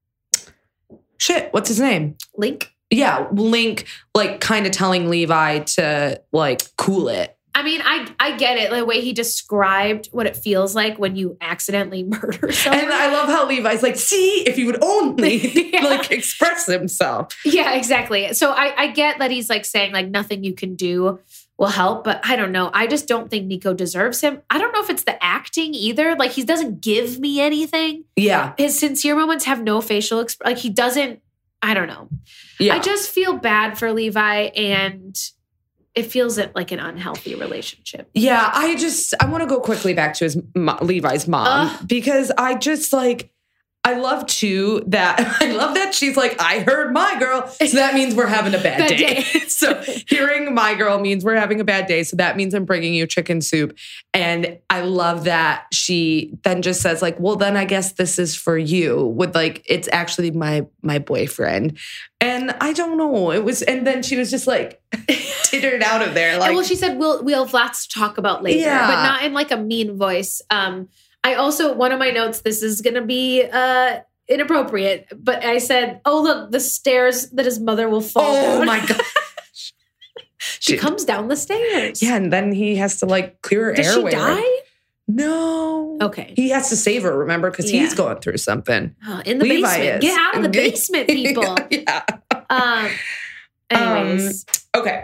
shit, what's his name? Link? Yeah, Link, like, kind of telling Levi to, like, cool it. I mean, I I get it. The way he described what it feels like when you accidentally murder someone. And I love how Levi's like, see, if he would only, yeah. like, express himself. Yeah, exactly. So I, I get that he's, like, saying, like, nothing you can do will help, but I don't know. I just don't think Nico deserves him. I don't know if it's the acting either. Like he doesn't give me anything. Yeah. His sincere moments have no facial exp- like he doesn't, I don't know. Yeah. I just feel bad for Levi and it feels like an unhealthy relationship. Yeah. I just, I want to go quickly back to his Levi's mom uh, because I just like, I love too that I love that she's like, I heard my girl. So that means we're having a bad, bad day. day. So hearing my girl means we're having a bad day. So that means I'm bringing you chicken soup. And I love that she then just says like, well, then I guess this is for you with like, it's actually my, my boyfriend. And I don't know. It was, and then she was just like tittered out of there. Like, and well, she said, we'll, we'll have lots to talk about later, yeah. but not in like a mean voice. Um, I also, one of my notes, this is going to be uh, inappropriate, but I said, oh, look, the stairs that his mother will fall oh, down. Oh, my gosh. She Dude. comes down the stairs. Yeah, and then he has to, like, clear her Does airway. Does she die? No. Okay. He has to save her, remember? Because yeah. he's going through something. Oh, in the Levi basement. Is. Get out of the basement, people. yeah. Um. Anyways. Um, okay.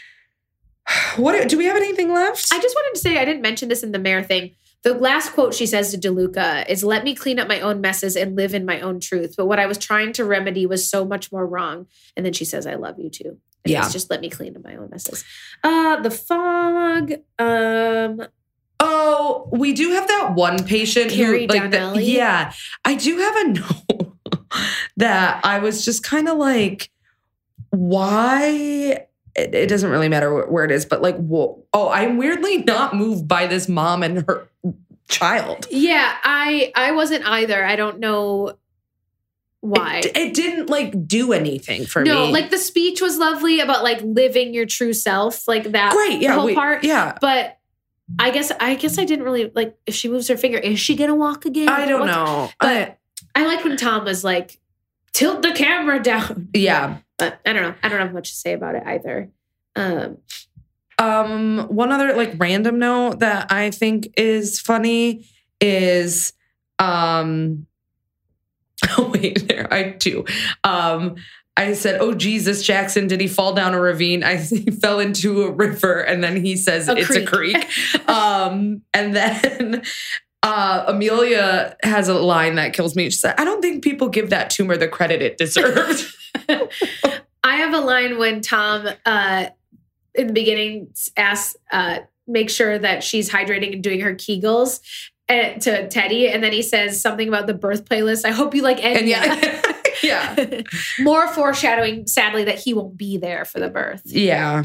What do we have anything left? I just wanted to say, I didn't mention this in the mayor thing. The last quote she says to DeLuca is, let me clean up my own messes and live in my own truth. But what I was trying to remedy was so much more wrong. And then she says, I love you too. And yeah. it's just let me clean up my own messes. Uh, the fog. Um, oh, we do have that one patient Carrie who, like, Donnelly. The, yeah. I do have a note that I was just kind of like, why... It, it doesn't really matter where, where it is, but like, whoa, oh, I'm weirdly not moved by this mom and her child. Yeah, I I wasn't either. I don't know why. It, it didn't like do anything for no, me. No, like the speech was lovely about like living your true self, like that Great, yeah, whole we, part. Yeah, but I guess I guess I didn't really like if she moves her finger. Is she gonna walk again? I don't What's, know. But I, I like when Tom was like, tilt the camera down. Yeah. But I don't know. I don't have much to say about it either. Um, um, one other like random note that I think is funny is, um, oh wait, there I do. Um, I said, "Oh Jesus, Jackson, did he fall down a ravine?" I he fell into a river, and then he says, a "It's creek. a creek." um, and then. Uh, Amelia has a line that kills me. She said, I don't think people give that tumor the credit it deserved. I have a line when Tom, uh, in the beginning, asks, uh, make sure that she's hydrating and doing her Kegels uh, to Teddy. And then he says something about the birth playlist. I hope you like Enya. And yeah. yeah. More foreshadowing, sadly, that he won't be there for the birth. Yeah.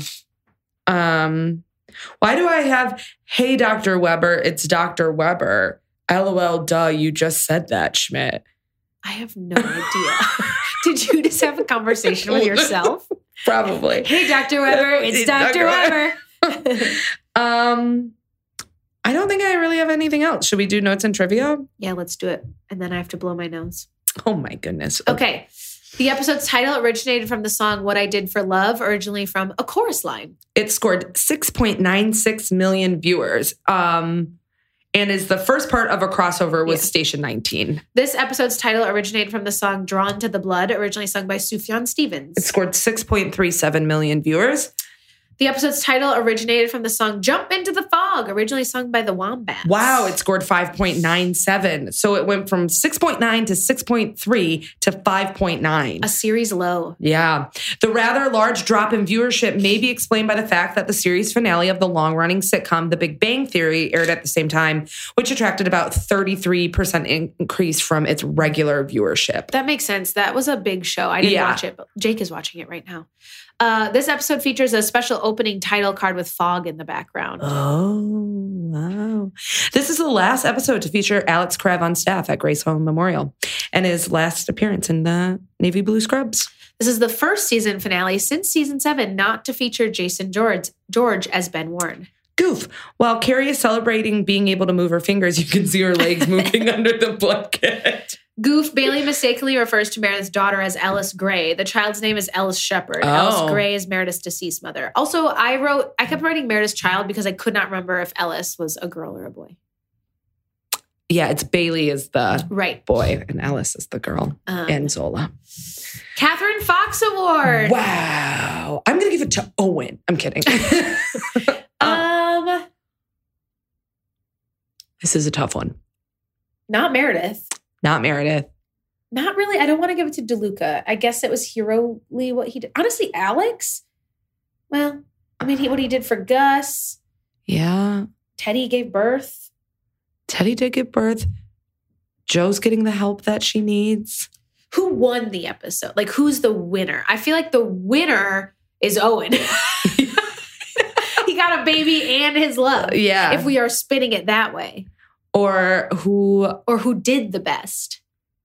Um... Why do I have, hey, Doctor Weber, it's Doctor Weber. LOL, duh, you just said that, Schmidt. I have no idea. Did you just have a conversation with yourself? Probably. Hey, Doctor Weber, it's Doctor Weber. um, I don't think I really have anything else. Should we do notes and trivia? Yeah, let's do it. And then I have to blow my nose. Oh, my goodness. Okay. okay. The episode's title originated from the song What I Did for Love, originally from A Chorus Line. It scored six point nine six million viewers um, and is the first part of a crossover with yeah. Station nineteen. This episode's title originated from the song Drawn to the Blood, originally sung by Sufjan Stevens. It scored six point three seven million viewers. The episode's title originated from the song Jump Into the Fog, originally sung by the Wombats. Wow, it scored five point nine seven. So it went from six point nine to six point three to five point nine. A series low. Yeah. The rather large drop in viewership may be explained by the fact that the series finale of the long-running sitcom The Big Bang Theory aired at the same time, which attracted about thirty-three percent increase from its regular viewership. That makes sense. That was a big show. I didn't Yeah. watch it, but Jake is watching it right now. Uh, this episode features a special opening title card with fog in the background. Oh, wow. This is the last episode to feature Alex Krav on staff at Grace Home Memorial and his last appearance in the navy blue scrubs. This is the first season finale since season seven not to feature Jason George, George as Ben Warren. Goof. While Carrie is celebrating being able to move her fingers, you can see her legs moving under the blanket. Goof, Bailey mistakenly refers to Meredith's daughter as Ellis Gray. The child's name is Ellis Shepard. Oh. Ellis Gray is Meredith's deceased mother. Also, I wrote, I kept writing Meredith's child because I could not remember if Ellis was a girl or a boy. Yeah, it's Bailey is the Right. boy and Alice is the girl. Um, and Zola. Catherine Fox Award. Wow. I'm going to give it to Owen. I'm kidding. Um, This is a tough one. not Meredith. Not Meredith. Not really. I don't want to give it to DeLuca. I guess it was heroically what he did. Honestly, Alex. Well, I mean, he, what he did for Gus. Yeah. Teddy gave birth. Teddy did give birth. Joe's getting the help that she needs. Who won the episode? Like, who's the winner? I feel like the winner is Owen. He got a baby and his love. Yeah. If we are spinning it that way. Or who Or who did the best?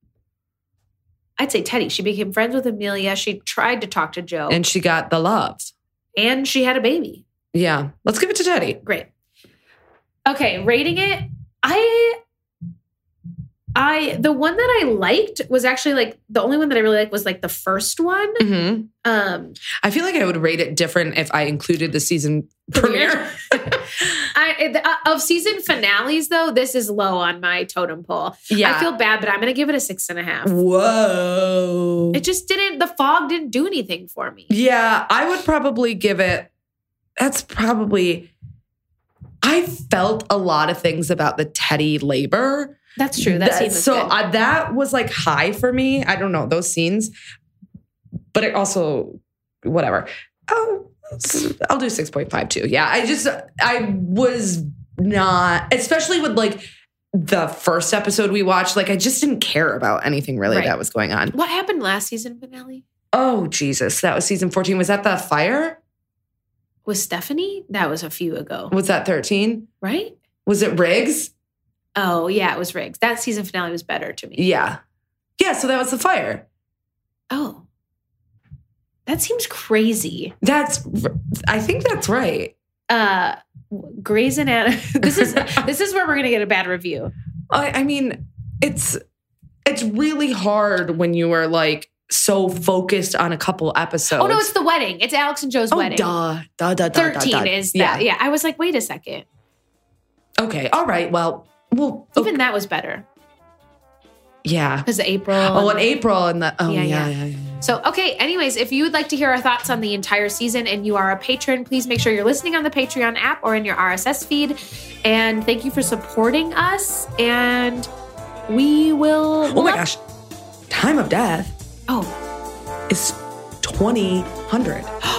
I'd say Teddy. She became friends with Amelia. She tried to talk to Joe. and she got the love. And she had a baby. Yeah. Let's give it to Teddy. Great. Okay, rating it. I I the one that I liked was actually like the only one that I really liked was like the first one. Mm-hmm. Um I feel like I would rate it different if I included the season premiere. I uh, of season finales though, this is low on my totem pole. Yeah. I feel bad, but I'm gonna give it a six and a half. Whoa. It just didn't, the fog didn't do anything for me. Yeah, I would probably give it, that's probably, I felt a lot of things about the Teddy labor. That's true. That, That- scene was so good. I, that was like high for me. I don't know, those scenes. But it also, whatever. Oh, I'll do six point five too. Yeah, I just, I was not, especially with like the first episode we watched, like I just didn't care about anything really Right. that was going on. What happened last season finale? Oh, Jesus. That was season fourteen. Was that the fire? Was Stephanie? That was a few ago, Was that thirteen? right? Was it Riggs? Oh, yeah, it was Riggs. That season finale was better to me. Yeah. Yeah, so that was the fire. Oh. That seems crazy. That's, I think that's right. Uh Grey's Anatomy. This is this is where we're gonna get a bad review. I, I mean, it's, it's really hard when you are like so focused on a couple episodes. Oh no, it's the wedding. It's Alex and Joe's oh, wedding. duh, duh, duh, duh, Thirteen duh, duh. is that? Yeah. I was like, wait a second. Okay. All right. Well, well, Even that was better yeah. because April. Oh, and- in April and the, oh, Yeah, yeah, yeah. yeah, yeah. So, okay, anyways, if you would like to hear our thoughts on the entire season and you are a patron, please make sure you're listening on the Patreon app or in your R S S feed. And thank you for supporting us. And we will. Oh my gosh. Time of Death Oh, is twenty hundred.